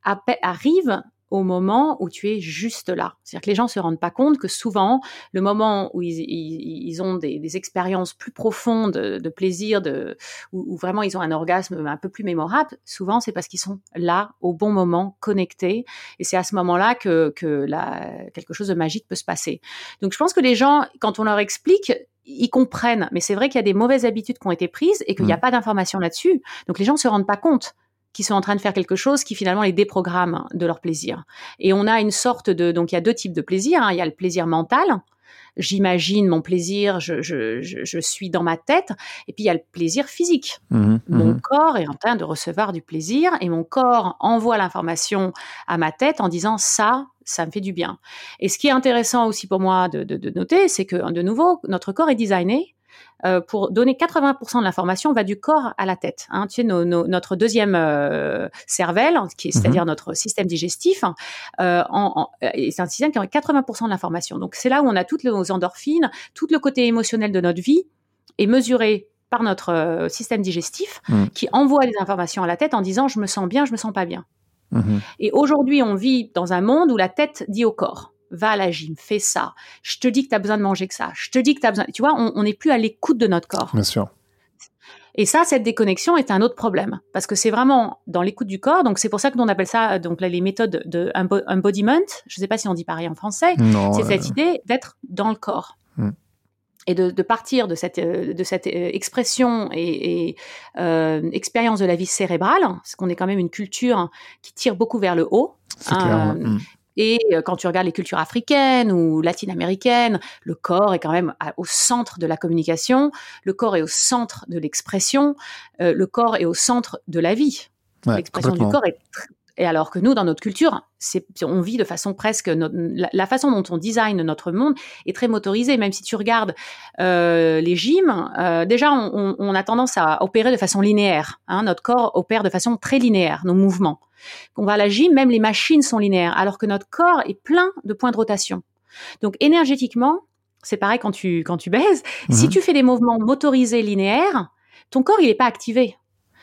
arrive au moment où tu es juste là. C'est-à-dire que les gens se rendent pas compte que souvent, le moment où ils ont des expériences plus profondes de plaisir, où vraiment ils ont un orgasme un peu plus mémorable, souvent c'est parce qu'ils sont là, au bon moment, connectés. Et c'est à ce moment-là que quelque chose de magique peut se passer. Donc je pense que les gens, quand on leur explique, ils comprennent. Mais c'est vrai qu'il y a des mauvaises habitudes qui ont été prises et qu'il n'y a pas d'information là-dessus. Donc les gens se rendent pas compte qui sont en train de faire quelque chose qui finalement les déprogramme de leur plaisir. Et on a une sorte donc il y a 2 types de plaisir. Il y a le plaisir mental. J'imagine mon plaisir, je suis dans ma tête. Et puis il y a le plaisir physique. Mon corps est en train de recevoir du plaisir et mon corps envoie l'information à ma tête en disant ça me fait du bien. Et ce qui est intéressant aussi pour moi de noter, c'est que de nouveau, notre corps est designé pour donner 80% de l'information va du corps à la tête. Tu sais, notre deuxième cervelle, c'est-à-dire notre système digestif, c'est un système qui a 80% de l'information. Donc, c'est là où on a toutes nos endorphines, tout le côté émotionnel de notre vie est mesuré par notre système digestif qui envoie des informations à la tête en disant « je me sens bien, je me sens pas bien ». Et aujourd'hui, on vit dans un monde où la tête dit au corps va à la gym, fais ça. Je te dis que tu as besoin de manger que ça. Je te dis que tu as besoin... Tu vois, on n'est plus à l'écoute de notre corps. Bien sûr. Et ça, cette déconnexion est un autre problème. Parce que c'est vraiment dans l'écoute du corps. Donc, c'est pour ça que l'on appelle ça, donc là, les méthodes de embodiment. Je ne sais pas si on dit pareil en français. Non, c'est cette idée d'être dans le corps. Et de partir de cette expression et expérience de la vie cérébrale. Parce qu'on est quand même une culture qui tire beaucoup vers le haut. C'est clair. Et quand tu regardes les cultures africaines ou latino-américaines, le corps est quand même au centre de la communication, le corps est au centre de l'expression, le corps est au centre de la vie. L'expression du corps est... Et alors que nous, dans notre culture, on vit de façon presque... La façon dont on design notre monde est très motorisée. Même si tu regardes les gyms, déjà, on a tendance à opérer de façon linéaire. Notre corps opère de façon très linéaire, nos mouvements. Quand on va à la gym, même les machines sont linéaires, alors que notre corps est plein de points de rotation. Donc, énergétiquement, c'est pareil quand tu baises. Si tu fais des mouvements motorisés linéaires, ton corps, il n'est pas activé.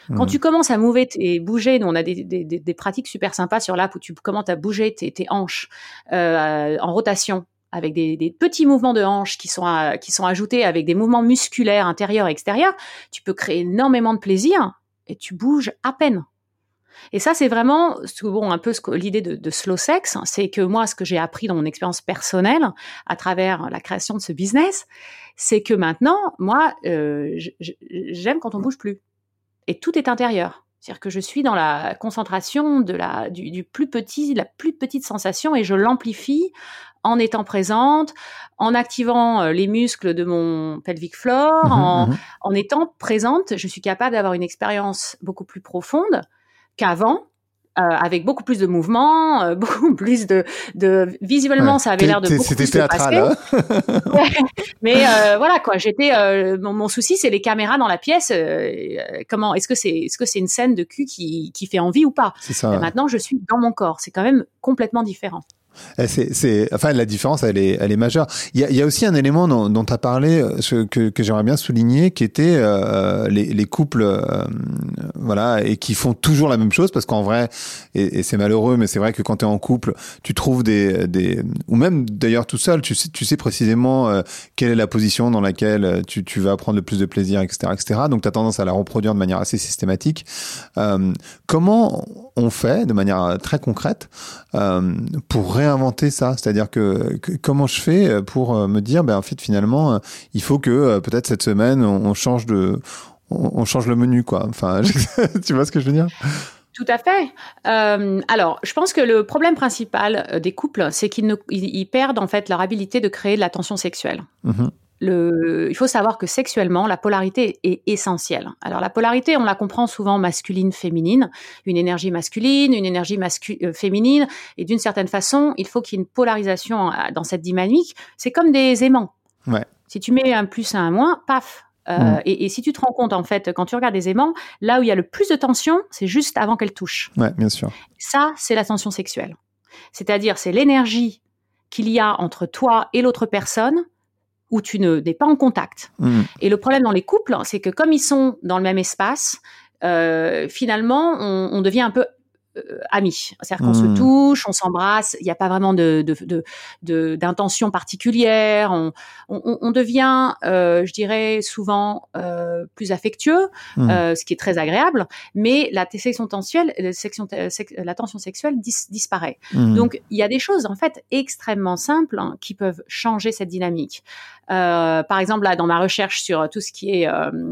Quand tu commences à bouger, nous on a des pratiques super sympas sur l'app où tu commences à bouger tes hanches en rotation avec des petits mouvements de hanches qui sont ajoutés avec des mouvements musculaires intérieurs et extérieurs. Tu peux créer énormément de plaisir et tu bouges à peine. Et ça, c'est vraiment un peu l'idée de slow sex, c'est que moi, ce que j'ai appris dans mon expérience personnelle à travers la création de ce business, c'est que maintenant, moi, j'aime quand on bouge plus. Et tout est intérieur. C'est-à-dire que je suis dans la concentration du plus petit, la plus petite sensation et je l'amplifie en étant présente, en activant les muscles de mon pelvic floor, en étant présente. Je suis capable d'avoir une expérience beaucoup plus profonde qu'avant, avec beaucoup plus de mouvements, beaucoup plus de visuellement, ça avait l'air de beaucoup plus se passer. Ouais. Mais voilà quoi, mon souci c'est les caméras dans la pièce. Est-ce que c'est une scène de cul qui fait envie ou pas? C'est ça. Maintenant, je suis dans mon corps. C'est quand même complètement différent. Enfin, la différence, elle est majeure. Il y a aussi un élément dont tu as parlé, que j'aimerais bien souligner, qui était les couples, voilà, et qui font toujours la même chose, parce qu'en vrai, et c'est malheureux, mais c'est vrai que quand tu es en couple, tu trouves ou même d'ailleurs tout seul, tu sais précisément quelle est la position dans laquelle tu vas prendre le plus de plaisir, etc., etc. Donc tu as tendance à la reproduire de manière assez systématique. Comment on fait de manière très concrète pour réinventer ça? C'est-à-dire que comment je fais pour me dire, en fait, finalement, il faut que peut-être cette semaine, on change le menu, quoi. Enfin, tu vois ce que je veux dire? Tout à fait. Alors, je pense que le problème principal des couples, c'est qu'ils perdent en fait leur habilité de créer de la tension sexuelle. Il faut savoir que sexuellement, la polarité est essentielle. Alors la polarité, on la comprend souvent masculine, féminine, une énergie masculine, une énergie féminine, et d'une certaine façon, il faut qu'il y ait une polarisation dans cette dynamique. C'est comme des aimants. Ouais. Si tu mets un plus et un moins, paf. Et si tu te rends compte, en fait, quand tu regardes des aimants, là où il y a le plus de tension, c'est juste avant qu'elle touche. Ouais, bien sûr. Ça, c'est la tension sexuelle. C'est-à-dire, c'est l'énergie qu'il y a entre toi et l'autre personne où tu n'es pas en contact. Et le problème dans les couples, c'est que comme ils sont dans le même espace, finalement, on devient un peu amis. C'est-à-dire qu'on se touche, on s'embrasse, il n'y a pas vraiment d'intention particulière. On devient, je dirais, souvent plus affectueux, ce qui est très agréable, mais la tension sexuelle disparaît. Donc, il y a des choses, en fait, extrêmement simples qui peuvent changer cette dynamique. Par exemple, là, dans ma recherche sur tout ce qui est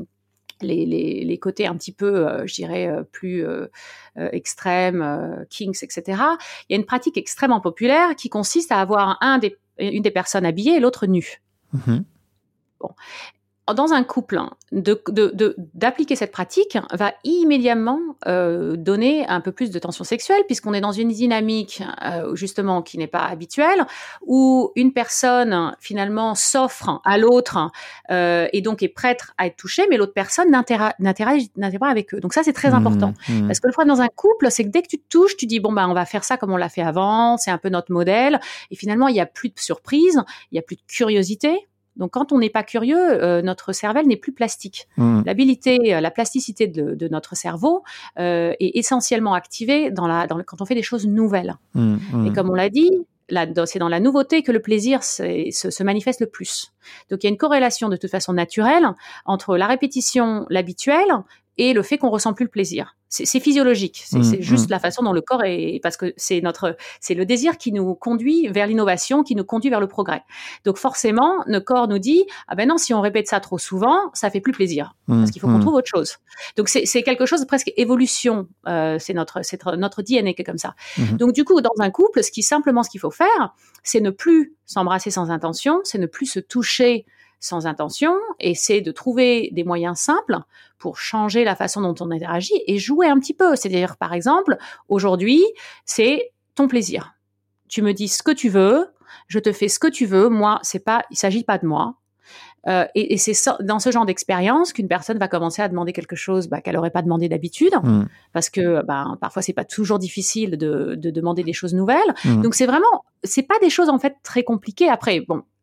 les côtés un petit peu, je dirais, plus extrêmes, kinks, etc. Il y a une pratique extrêmement populaire qui consiste à avoir une des personnes habillée et l'autre nue. Bon. Dans un couple, d'appliquer cette pratique va immédiatement donner un peu plus de tension sexuelle, puisqu'on est dans une dynamique justement qui n'est pas habituelle, où une personne finalement s'offre à l'autre et donc est prête à être touchée, mais l'autre personne n'interagit pas avec eux. Donc ça, c'est très important. Parce que le problème dans un couple, c'est que dès que tu te touches, tu dis on va faire ça comme on l'a fait avant, c'est un peu notre modèle, et finalement il n'y a plus de surprise, il n'y a plus de curiosité. Donc, quand on n'est pas curieux, notre cervelle n'est plus plastique. La plasticité de notre cerveau est essentiellement activée quand on fait des choses nouvelles. Et comme on l'a dit, c'est dans la nouveauté que le plaisir se manifeste le plus. Donc, il y a une corrélation de toute façon naturelle entre la répétition, l'habituel, et le fait qu'on ressent plus le plaisir. C'est physiologique. C'est juste la façon dont le corps est, parce que c'est le désir qui nous conduit vers l'innovation, qui nous conduit vers le progrès. Donc forcément, notre corps nous dit, non, si on répète ça trop souvent, ça fait plus plaisir. Parce qu'il faut qu'on trouve autre chose. Donc c'est quelque chose de presque évolution. C'est notre DNA qui est comme ça. Donc du coup, dans un couple, ce qu'il faut faire, c'est ne plus s'embrasser sans intention, c'est ne plus se toucher sans intention, et c'est de trouver des moyens simples pour changer la façon dont on interagit et jouer un petit peu. C'est-à-dire, par exemple, aujourd'hui, c'est ton plaisir. Tu me dis ce que tu veux, je te fais ce que tu veux. Moi, il s'agit pas de moi. Et c'est dans ce genre d'expérience qu'une personne va commencer à demander quelque chose qu'elle n'aurait pas demandé d'habitude, parce que parfois c'est pas toujours difficile de demander des choses nouvelles. Donc c'est pas des choses en fait très compliquées. Après,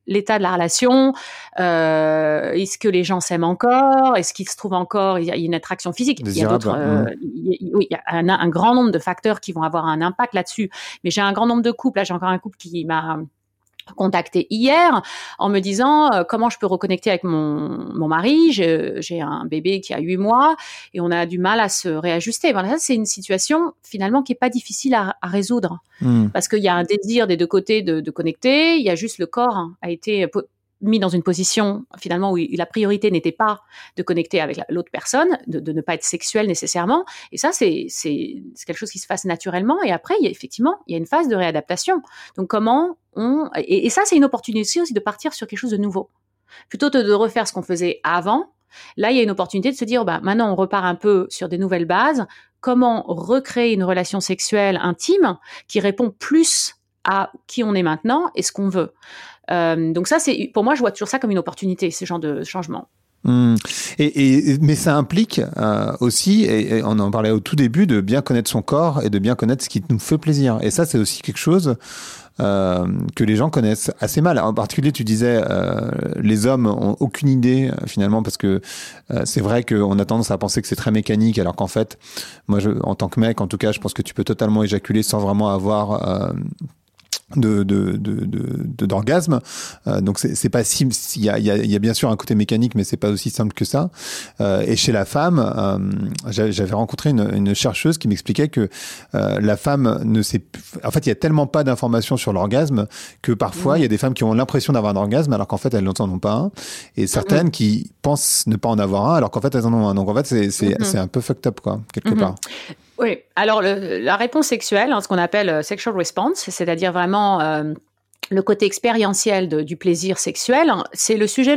l'état de la relation, est-ce que les gens s'aiment encore, est-ce qu'ils se trouvent encore, il y a une attraction physique, il y a d'autres, il y a un grand nombre de facteurs qui vont avoir un impact là-dessus. Mais j'ai un grand nombre de couples, là j'ai encore un couple qui m'a contacté hier en me disant comment je peux reconnecter avec mon mari, j'ai un bébé qui a 8 mois et on a du mal à se réajuster. Voilà, ça c'est une situation finalement qui est pas difficile à résoudre parce qu'il y a un désir des deux côtés de connecter, il y a juste le corps a été mis dans une position finalement où la priorité n'était pas de connecter avec l'autre personne, de ne pas être sexuel nécessairement. Et ça, c'est quelque chose qui se passe naturellement. Et après, il y a une phase de réadaptation. Donc comment et ça, c'est une opportunité aussi de partir sur quelque chose de nouveau. Plutôt que de refaire ce qu'on faisait avant, là, il y a une opportunité de se dire, maintenant, on repart un peu sur des nouvelles bases. Comment recréer une relation sexuelle intime qui répond plus à qui on est maintenant et ce qu'on veut. Donc ça, pour moi, je vois toujours ça comme une opportunité, ce genre de changement. Mais ça implique aussi, et on en parlait au tout début, de bien connaître son corps et de bien connaître ce qui nous fait plaisir. Et ça, c'est aussi quelque chose que les gens connaissent assez mal. En particulier, tu disais, les hommes ont aucune idée finalement, parce que c'est vrai qu'on a tendance à penser que c'est très mécanique, alors qu'en fait, moi, en tant que mec, en tout cas, je pense que tu peux totalement éjaculer sans vraiment avoir d'orgasme. Donc c'est pas si il y a bien sûr un côté mécanique, mais c'est pas aussi simple que ça. Et chez la femme, j'avais rencontré une chercheuse qui m'expliquait que la femme ne sait, en fait, il y a tellement pas d'informations sur l'orgasme que parfois il y a des femmes qui ont l'impression d'avoir un orgasme alors qu'en fait elles n'en ont pas un, et certaines qui pensent ne pas en avoir un alors qu'en fait elles en ont un. Donc en fait c'est un peu fucked up quoi, quelque part. Oui, alors la réponse sexuelle, ce qu'on appelle sexual response, c'est-à-dire vraiment le côté expérientiel du plaisir sexuel, c'est le sujet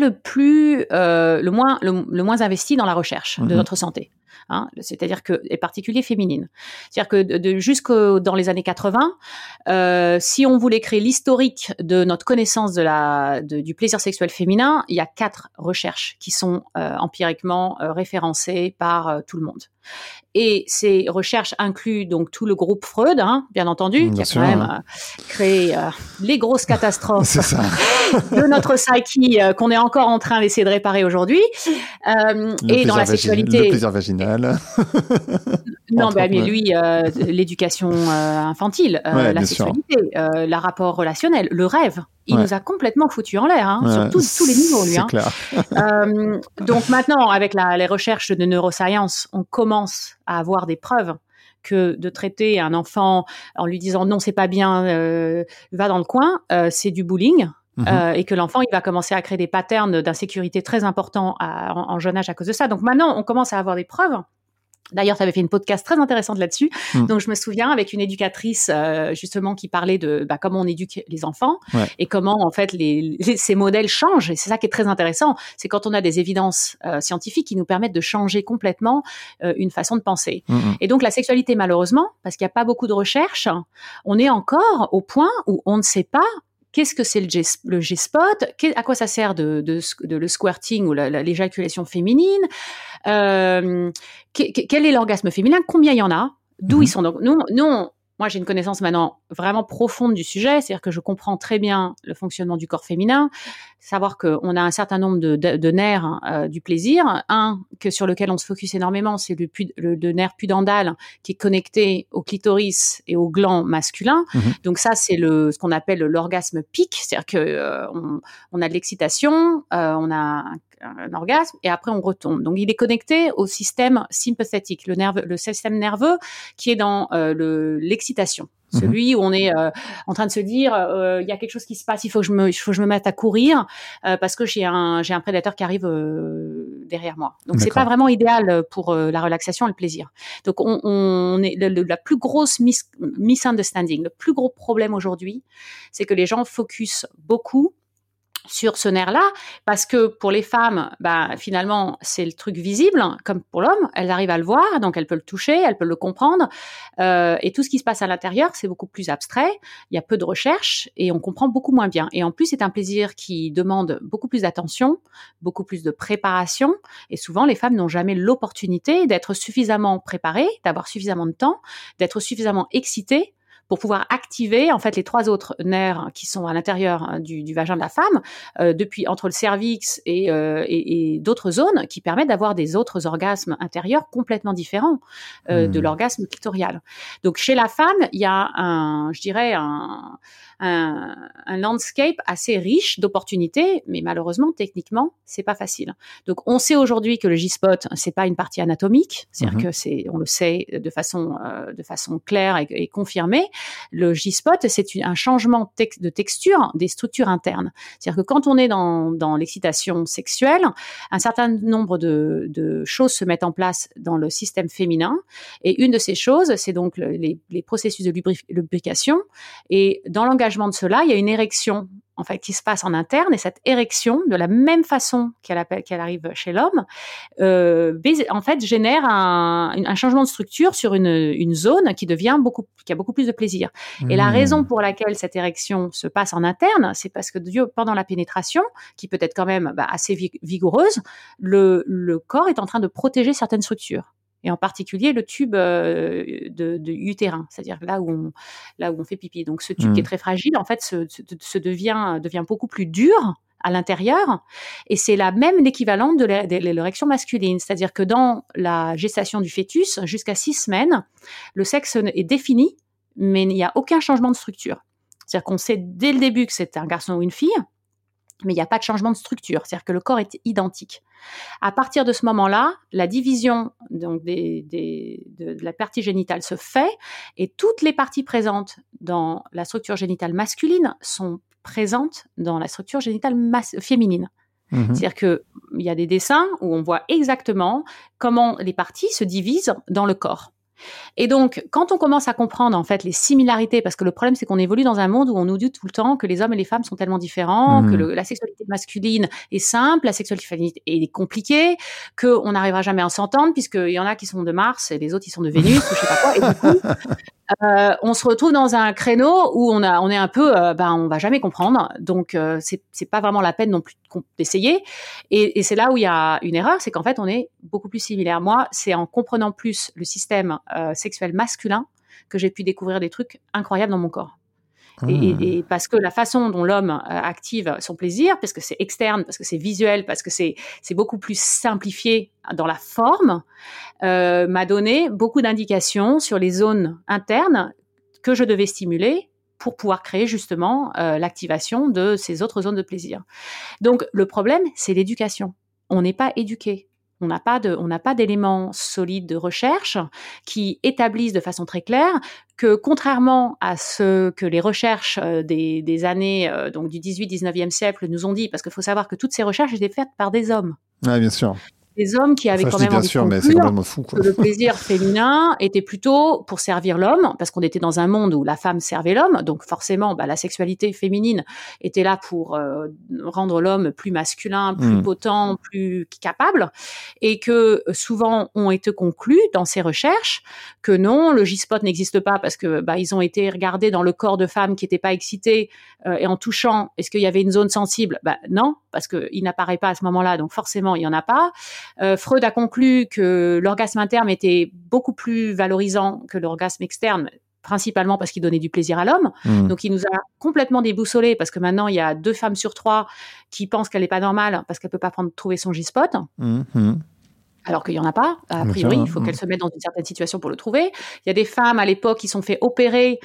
le moins investi dans la recherche de notre santé. C'est-à-dire que, et particulier féminine. C'est-à-dire que jusque dans les années 80, si on voulait créer l'historique de notre connaissance du plaisir sexuel féminin, il y a 4 recherches qui sont empiriquement référencées par tout le monde. Et ces recherches incluent donc tout le groupe Freud, bien entendu, qui a quand même créé les grosses catastrophes de notre psyche qu'on est encore en train d'essayer de réparer aujourd'hui. Et dans la sexualité, le plaisir vaginal. Non, mais lui, l'éducation infantile, la sexualité, le rapport relationnel, le rêve. Il nous a complètement foutu en l'air, sur tous les niveaux, lui. C'est clair. Donc maintenant, avec les recherches de neurosciences, on commence à avoir des preuves que de traiter un enfant en lui disant non, c'est pas bien, va dans le coin, c'est du bullying. Et que l'enfant, il va commencer à créer des patterns d'insécurité très importants en jeune âge à cause de ça. Donc maintenant, on commence à avoir des preuves. D'ailleurs, tu avais fait une podcast très intéressante là-dessus. Donc, je me souviens avec une éducatrice justement qui parlait de comment on éduque les enfants et comment en fait ces modèles changent. Et c'est ça qui est très intéressant. C'est quand on a des évidences scientifiques qui nous permettent de changer complètement une façon de penser. Et donc, la sexualité, malheureusement, parce qu'il n'y a pas beaucoup de recherches, on est encore au point où on ne sait pas qu'est-ce que c'est le G-spot, à quoi ça sert de le squirting ou l'éjaculation féminine, quel est l'orgasme féminin, combien il y en a, d'où ils sont. Donc moi j'ai une connaissance maintenant vraiment profonde du sujet, c'est-à-dire que je comprends très bien le fonctionnement du corps féminin, savoir qu'on a un certain nombre de nerfs du plaisir, sur lequel on se focus énormément, c'est le nerf pudendal qui est connecté au clitoris et au gland masculin. Donc ça c'est ce qu'on appelle l'orgasme pic, c'est-à-dire que on a de l'excitation, on a un orgasme et après on retombe. Donc il est connecté au système sympathique, le système nerveux qui est dans l'excitation. Celui où on est en train de se dire il y a quelque chose qui se passe, il faut que je me mette à courir parce que j'ai un prédateur qui arrive derrière moi. Donc c'est pas vraiment idéal pour la relaxation et le plaisir. Donc on est la plus grosse misunderstanding, le plus gros problème aujourd'hui, c'est que les gens focusent beaucoup sur ce nerf-là, parce que pour les femmes, finalement, c'est le truc visible, comme pour l'homme, elles arrivent à le voir, donc elles peuvent le toucher, elles peuvent le comprendre, et tout ce qui se passe à l'intérieur, c'est beaucoup plus abstrait, il y a peu de recherche, et on comprend beaucoup moins bien. Et en plus, c'est un plaisir qui demande beaucoup plus d'attention, beaucoup plus de préparation, et souvent, les femmes n'ont jamais l'opportunité d'être suffisamment préparées, d'avoir suffisamment de temps, d'être suffisamment excitées, pour pouvoir activer en fait les 3 autres nerfs qui sont à l'intérieur du vagin de la femme, depuis entre le cervix et d'autres zones qui permettent d'avoir des autres orgasmes intérieurs complètement différents de l'orgasme clitorial. Donc chez la femme, il y a un landscape assez riche d'opportunités, mais malheureusement, techniquement, c'est pas facile. Donc, on sait aujourd'hui que le G-spot, c'est pas une partie anatomique, c'est-à-dire que on le sait de façon claire et confirmée. Le G-spot, c'est un changement de texture des structures internes. C'est-à-dire que quand on est dans l'excitation sexuelle, un certain nombre de choses se mettent en place dans le système féminin, et une de ces choses, c'est donc les processus de lubrication, et dans l'engagement de cela, il y a une érection en fait qui se passe en interne, et cette érection, de la même façon qu'elle arrive chez l'homme, en fait génère un changement de structure sur une zone qui a beaucoup plus de plaisir. Et la raison pour laquelle cette érection se passe en interne, c'est parce que pendant la pénétration, qui peut être quand même assez vigoureuse, le corps est en train de protéger certaines structures. Et en particulier le tube de utérin, c'est-à-dire là où on fait pipi. Donc ce tube qui est très fragile, en fait, devient beaucoup plus dur à l'intérieur, et c'est l'équivalent de l'érection masculine, c'est-à-dire que dans la gestation du fœtus, jusqu'à 6 semaines, le sexe est défini, mais il n'y a aucun changement de structure. C'est-à-dire qu'on sait dès le début que c'est un garçon ou une fille, mais il n'y a pas de changement de structure, c'est-à-dire que le corps est identique. À partir de ce moment-là, la division donc de la partie génitale se fait, et toutes les parties présentes dans la structure génitale masculine sont présentes dans la structure génitale féminine. C'est-à-dire qu'il y a des dessins où on voit exactement comment les parties se divisent dans le corps. Et donc, quand on commence à comprendre en fait les similarités, parce que le problème c'est qu'on évolue dans un monde où on nous dit tout le temps que les hommes et les femmes sont tellement différents, que la sexualité masculine est simple, la sexualité féminine est compliquée, qu'on n'arrivera jamais à s'entendre puisqu'il y en a qui sont de Mars et les autres ils sont de Vénus ou je sais pas quoi. Et du coup, on se retrouve dans un créneau où on est un peu, on va jamais comprendre. Donc c'est pas vraiment la peine non plus d'essayer. Et c'est là où il y a une erreur, c'est qu'en fait on est beaucoup plus similaires. Moi, c'est en comprenant plus le système sexuel masculin que j'ai pu découvrir des trucs incroyables dans mon corps. Et parce que la façon dont l'homme active son plaisir, parce que c'est externe, parce que c'est visuel, parce que c'est beaucoup plus simplifié dans la forme, m'a donné beaucoup d'indications sur les zones internes que je devais stimuler pour pouvoir créer justement l'activation de ces autres zones de plaisir. Donc le problème, c'est l'éducation. On n'est pas éduqué. On n'a pas d'éléments solides de recherche qui établissent de façon très claire que, contrairement à ce que les recherches des années donc du 18-19e siècle nous ont dit, parce qu'il faut savoir que toutes ces recherches étaient faites par des hommes. Ah, bien sûr. Des hommes qui avaient quand même envie de conclure que le plaisir féminin était plutôt pour servir l'homme, parce qu'on était dans un monde où la femme servait l'homme, donc forcément la sexualité féminine était là pour rendre l'homme plus masculin, plus potent, plus capable, et que souvent ont été conclus dans ces recherches que non, le G-spot n'existe pas parce que ils ont été regardés dans le corps de femmes qui n'étaient pas excitées, et en touchant, est-ce qu'il y avait une zone sensible ? Non, parce qu'il n'apparaît pas à ce moment-là, donc forcément il n'y en a pas. Freud a conclu que l'orgasme interne était beaucoup plus valorisant que l'orgasme externe, principalement parce qu'il donnait du plaisir à l'homme. Donc il nous a complètement déboussolés, parce que maintenant il y a 2 femmes sur 3 qui pensent qu'elle n'est pas normale parce qu'elle peut pas trouver son G-spot. Alors qu'il y en a pas, a priori, il faut qu'elle se mette dans une certaine situation pour le trouver. Il y a des femmes à l'époque qui sont fait opérer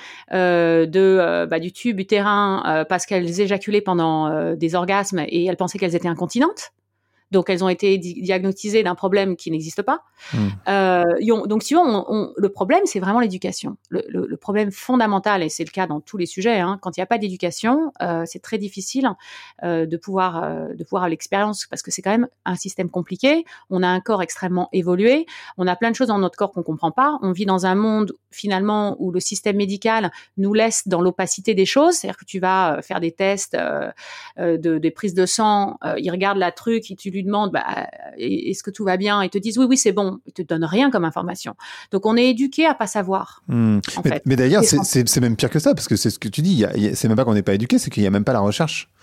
du tube utérin parce qu'elles éjaculaient pendant des orgasmes et elles pensaient qu'elles étaient incontinentes. Donc, elles ont été diagnostiquées d'un problème qui n'existe pas. Donc, si le problème, c'est vraiment l'éducation. Le problème fondamental, et c'est le cas dans tous les sujets, quand il n'y a pas d'éducation, c'est très difficile de pouvoir avoir l'expérience, parce que c'est quand même un système compliqué. On a un corps extrêmement évolué. On a plein de choses dans notre corps qu'on comprend pas. On vit dans un monde, finalement, où le système médical nous laisse dans l'opacité des choses. C'est-à-dire que tu vas faire des tests, des prises de sang, ils regardent la truc, tu lui demandes est-ce que tout va bien, ils te disent oui c'est bon, ils te donnent rien comme information. Donc on est éduqué à pas savoir. Mais d'ailleurs c'est même pire que ça, parce que c'est ce que tu dis, c'est même pas qu'on n'est pas éduqué, c'est qu'il y a même pas la recherche.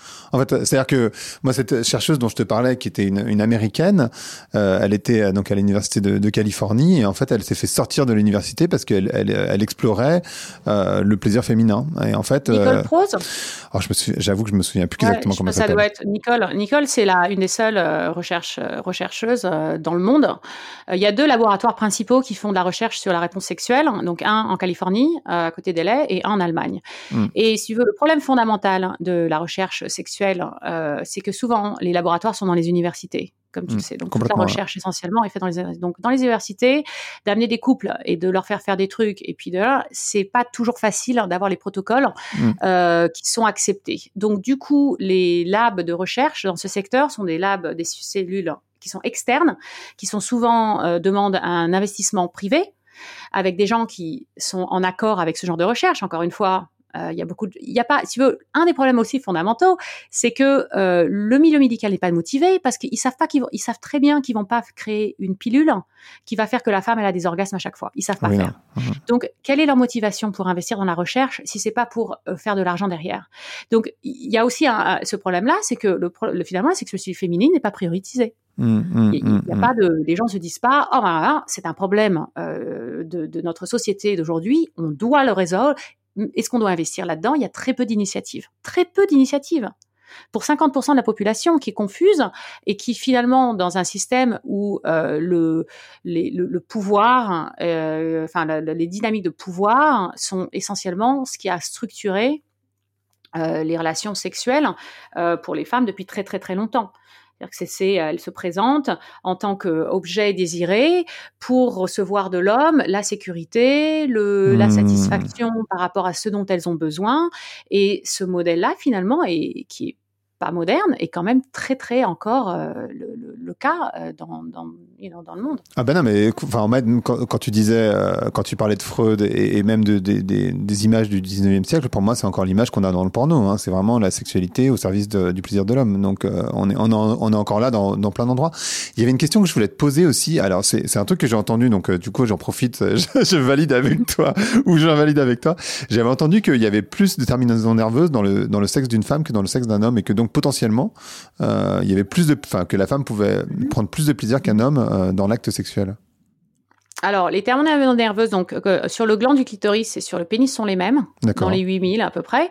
En fait, c'est-à-dire que moi, cette chercheuse dont je te parlais, qui était une américaine, elle était donc à l'université de Californie, et en fait, elle s'est fait sortir de l'université parce qu'elle explorait le plaisir féminin. Et en fait, Nicole Prose. Alors j'avoue que je me souviens plus exactement comment ça s'appelle. Ça doit être Nicole. Nicole, c'est une des seules rechercheuses dans le monde. Il y a 2 laboratoires principaux qui font de la recherche sur la réponse sexuelle. Donc un en Californie, à côté d'LA, et un en Allemagne. Et si tu veux, le problème fondamental de la recherche sexuelle, c'est que souvent les laboratoires sont dans les universités, comme tu le sais. Donc toute la recherche essentiellement est faite dans les universités. Donc dans les universités, d'amener des couples et de leur faire des trucs, et puis c'est pas toujours facile d'avoir les protocoles qui sont acceptés. Donc du coup, les labs de recherche dans ce secteur sont des labs des cellules qui sont externes, qui sont souvent demandent un investissement privé, avec des gens qui sont en accord avec ce genre de recherche. Encore une fois, il y a pas, si tu veux, un des problèmes aussi fondamentaux, c'est que le milieu médical n'est pas motivé parce qu'ils savent pas ils savent très bien qu'ils vont pas créer une pilule qui va faire que la femme elle a des orgasmes à chaque fois. Ils savent pas faire. Donc, quelle est leur motivation pour investir dans la recherche si c'est pas pour faire de l'argent derrière? Donc, il y a aussi ce problème-là, c'est que finalement la sexualité féminine n'est pas prioritisée. Il y a pas les gens se disent pas, oh ben, c'est un problème de notre société d'aujourd'hui, on doit le résoudre. Est-ce qu'on doit investir là-dedans? Il y a très peu d'initiatives. Très peu d'initiatives. Pour 50% de la population qui est confuse et qui finalement, dans un système où le pouvoir, les dynamiques de pouvoir sont essentiellement ce qui a structuré les relations sexuelles pour les femmes depuis très très très longtemps. C'est-à-dire que elle se présente en tant qu'objet désiré pour recevoir de l'homme la sécurité, la satisfaction par rapport à ce dont elles ont besoin. Et ce modèle-là, finalement, qui est pas moderne, est quand même très, très encore le cas dans le monde. Ah ben non, mais quand tu disais, quand tu parlais de Freud et même des images du 19e siècle, pour moi, c'est encore l'image qu'on a dans le porno. Hein. C'est vraiment la sexualité au service du plaisir de l'homme. Donc, on est encore là dans plein d'endroits. Il y avait une question que je voulais te poser aussi. Alors, c'est un truc que j'ai entendu, donc du coup, j'en profite, je valide avec toi, ou j'invalide avec toi. J'avais entendu qu'il y avait plus de terminaisons nerveuses dans le sexe d'une femme que dans le sexe d'un homme, et que donc potentiellement, il y avait que la femme pouvait prendre plus de plaisir qu'un homme dans l'acte sexuel. Alors, les terminaisons nerveuses, donc sur le gland du clitoris et sur le pénis sont les mêmes, dans les 8000 à peu près.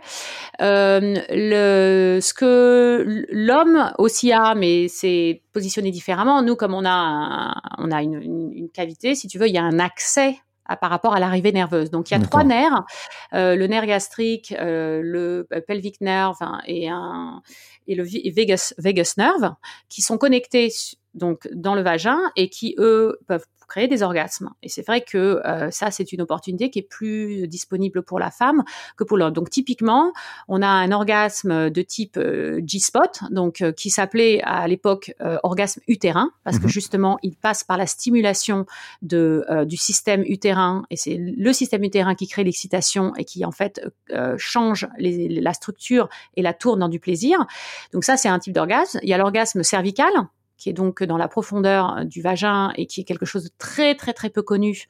Ce que l'homme aussi a, mais c'est positionné différemment. Nous, comme on a une cavité, si tu veux, il y a un accès par rapport à l'arrivée nerveuse. Donc, il y a 3 nerfs, le nerf gastrique, le pelvic nerve et le vagus nerve, qui sont connectés donc dans le vagin et qui, eux, peuvent créer des orgasmes. Et c'est vrai que ça, c'est une opportunité qui est plus disponible pour la femme que pour l'homme. Donc, typiquement, on a un orgasme de type G-spot, donc qui s'appelait à l'époque orgasme utérin, parce que justement, il passe par la stimulation du système utérin, et c'est le système utérin qui crée l'excitation et qui, en fait, change la structure et la tourne dans du plaisir. Donc ça, c'est un type d'orgasme. Il y a l'orgasme cervical, qui est donc dans la profondeur du vagin et qui est quelque chose de très très très peu connu,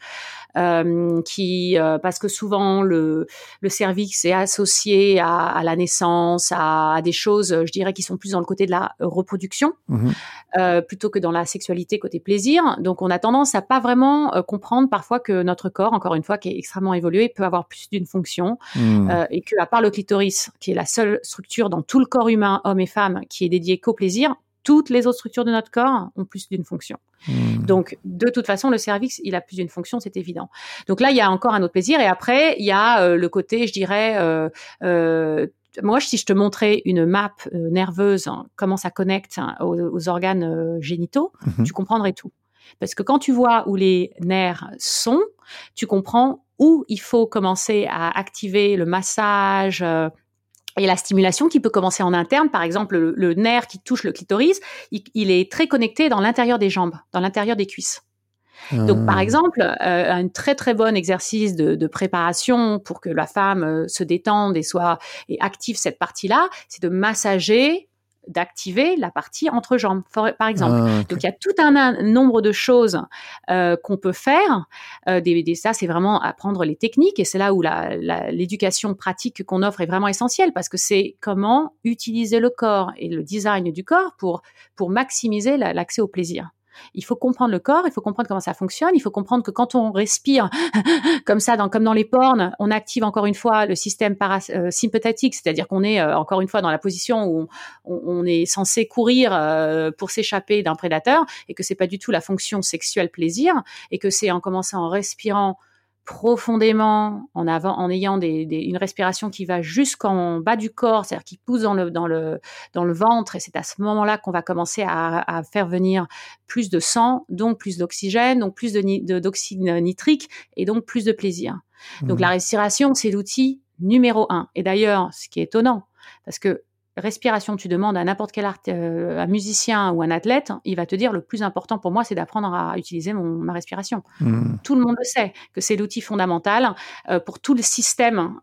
parce que souvent le cervix est associé à la naissance, à des choses, je dirais, qui sont plus dans le côté de la reproduction, plutôt que dans la sexualité côté plaisir. Donc on a tendance à pas vraiment comprendre parfois que notre corps, encore une fois, qui est extrêmement évolué, peut avoir plus d'une fonction, et que à part le clitoris, qui est la seule structure dans tout le corps humain, homme et femme, qui est dédiée qu'au plaisir, toutes les autres structures de notre corps ont plus d'une fonction. Donc, de toute façon, le cervix, il a plus d'une fonction, c'est évident. Donc là, il y a encore un autre plaisir. Et après, il y a le côté, je dirais, moi, si je te montrais une map nerveuse, comment ça connecte aux organes génitaux, tu comprendrais tout. Parce que quand tu vois où les nerfs sont, tu comprends où il faut commencer à activer le massage, et la stimulation qui peut commencer en interne. Par exemple, le nerf qui touche le clitoris, il est très connecté dans l'intérieur des jambes, dans l'intérieur des cuisses. Donc, par exemple, un très très bon exercice de préparation pour que la femme se détende et active cette partie-là, c'est de massager d'activer la partie entrejambes, par exemple. Okay. Donc, il y a tout un nombre de choses qu'on peut faire. Ça, c'est vraiment apprendre les techniques et c'est là où l'éducation pratique qu'on offre est vraiment essentielle parce que c'est comment utiliser le corps et le design du corps pour maximiser l'accès au plaisir. Il faut comprendre le corps, il faut comprendre comment ça fonctionne, il faut comprendre que quand on respire comme ça, comme dans les porns, on active encore une fois le système sympathique, c'est-à-dire qu'on est encore une fois dans la position où on est censé courir pour s'échapper d'un prédateur et que c'est pas du tout la fonction sexuelle plaisir et que c'est en commençant en respirant profondément en ayant une respiration qui va jusqu'en bas du corps, c'est-à-dire qui pousse dans le ventre et c'est à ce moment-là qu'on va commencer à faire venir plus de sang, donc plus d'oxygène, donc plus d'oxyde nitrique et donc plus de plaisir. Donc la respiration, c'est l'outil numéro 1. Et d'ailleurs, ce qui est étonnant, parce que respiration, tu demandes à n'importe quel un musicien ou un athlète, il va te dire le plus important pour moi, c'est d'apprendre à utiliser ma respiration. Tout le monde le sait que c'est l'outil fondamental pour tout le système,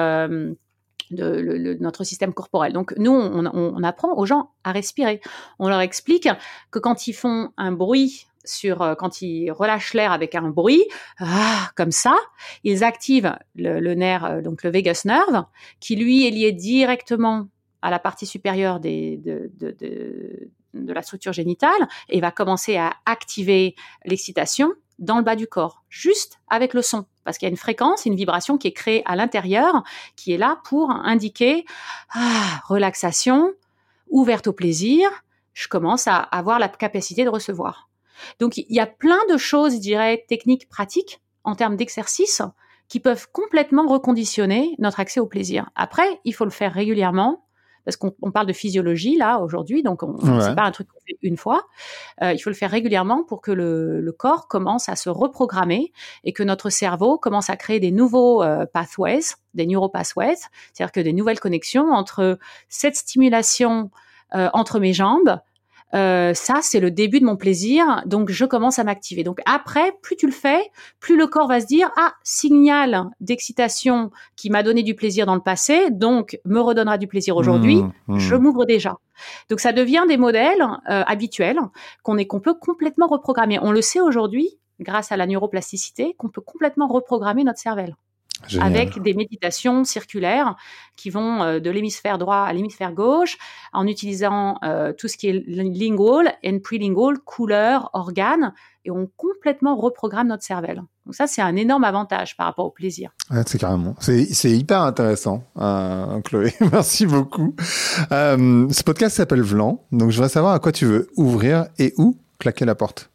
notre système corporel. Donc nous, on apprend aux gens à respirer. On leur explique que quand ils font un bruit quand ils relâchent l'air avec un bruit, comme ça, ils activent le nerf, donc le vagus nerve, qui lui est lié directement à la partie supérieure de la structure génitale et va commencer à activer l'excitation dans le bas du corps, juste avec le son. Parce qu'il y a une fréquence, une vibration qui est créée à l'intérieur, qui est là pour indiquer relaxation, ouverte au plaisir, je commence à avoir la capacité de recevoir. Donc, il y a plein de choses, je dirais, techniques, pratiques, en termes d'exercice, qui peuvent complètement reconditionner notre accès au plaisir. Après, il faut le faire régulièrement, parce qu'on parle de physiologie là aujourd'hui, donc c'est pas un truc qu'on fait une fois. Il faut le faire régulièrement pour que le corps commence à se reprogrammer et que notre cerveau commence à créer des nouveaux pathways, des neuropathways, c'est-à-dire que des nouvelles connexions entre cette stimulation entre mes jambes. Ça, c'est le début de mon plaisir, donc je commence à m'activer. Donc après, plus tu le fais, plus le corps va se dire signal d'excitation qui m'a donné du plaisir dans le passé, donc me redonnera du plaisir aujourd'hui, je m'ouvre déjà. Donc ça devient des modèles habituels qu'on peut complètement reprogrammer. On le sait aujourd'hui, grâce à la neuroplasticité, qu'on peut complètement reprogrammer notre cervelle. Génial. Avec des méditations circulaires qui vont de l'hémisphère droit à l'hémisphère gauche en utilisant tout ce qui est lingual et prelingual, couleurs, organes, et on complètement reprogramme notre cervelle. Donc ça, c'est un énorme avantage par rapport au plaisir. C'est carrément. C'est hyper intéressant, Chloé. Merci beaucoup. Ce podcast s'appelle Vlan, donc je voudrais savoir à quoi tu veux ouvrir et où claquer la porte.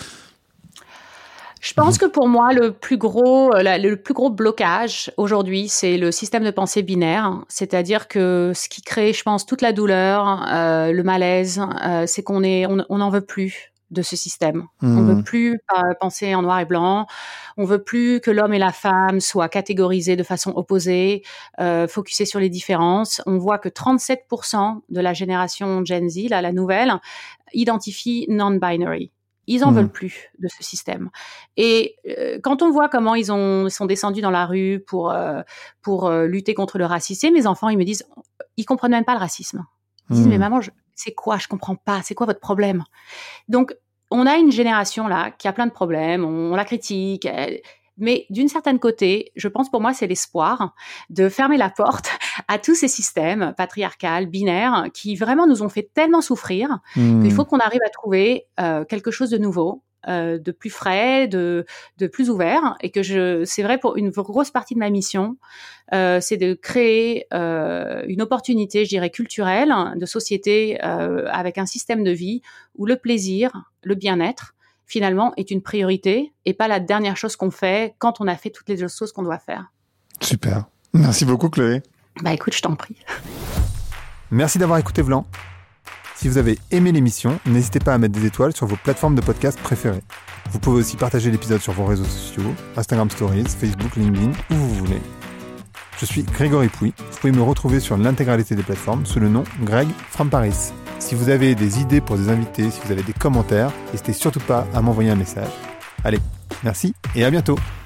Je pense que pour moi, le plus gros blocage aujourd'hui, c'est le système de pensée binaire. C'est-à-dire que ce qui crée, je pense, toute la douleur, le malaise, c'est qu'on n'en veut plus de ce système. On veut plus penser en noir et blanc. On veut plus que l'homme et la femme soient catégorisés de façon opposée, focusés sur les différences. On voit que 37% de la génération Gen Z, là, la nouvelle, identifie non-binary. Ils en veulent plus de ce système. Et quand on voit comment ils sont descendus dans la rue pour lutter contre le racisme, mes enfants, ils me disent, ils comprennent même pas le racisme. Ils disent, mais maman, c'est quoi? Je comprends pas. C'est quoi votre problème? Donc, on a une génération là qui a plein de problèmes. On la critique. Mais d'une certaine côté, je pense pour moi, c'est l'espoir de fermer la porte à tous ces systèmes patriarcals, binaires, qui vraiment nous ont fait tellement souffrir qu'il faut qu'on arrive à trouver quelque chose de nouveau, de plus frais, de plus ouvert. Et que c'est vrai pour une grosse partie de ma mission, c'est de créer une opportunité, je dirais, culturelle, de société avec un système de vie où le plaisir, le bien-être, finalement, est une priorité et pas la dernière chose qu'on fait quand on a fait toutes les autres choses qu'on doit faire. Super. Merci beaucoup, Chloé. Écoute, je t'en prie. Merci d'avoir écouté Vlan. Si vous avez aimé l'émission, n'hésitez pas à mettre des étoiles sur vos plateformes de podcast préférées. Vous pouvez aussi partager l'épisode sur vos réseaux sociaux, Instagram Stories, Facebook, LinkedIn, où vous voulez. Je suis Grégory Pouy. Vous pouvez me retrouver sur l'intégralité des plateformes sous le nom Greg from Paris. Si vous avez des idées pour des invités, si vous avez des commentaires, n'hésitez surtout pas à m'envoyer un message. Allez, merci et à bientôt.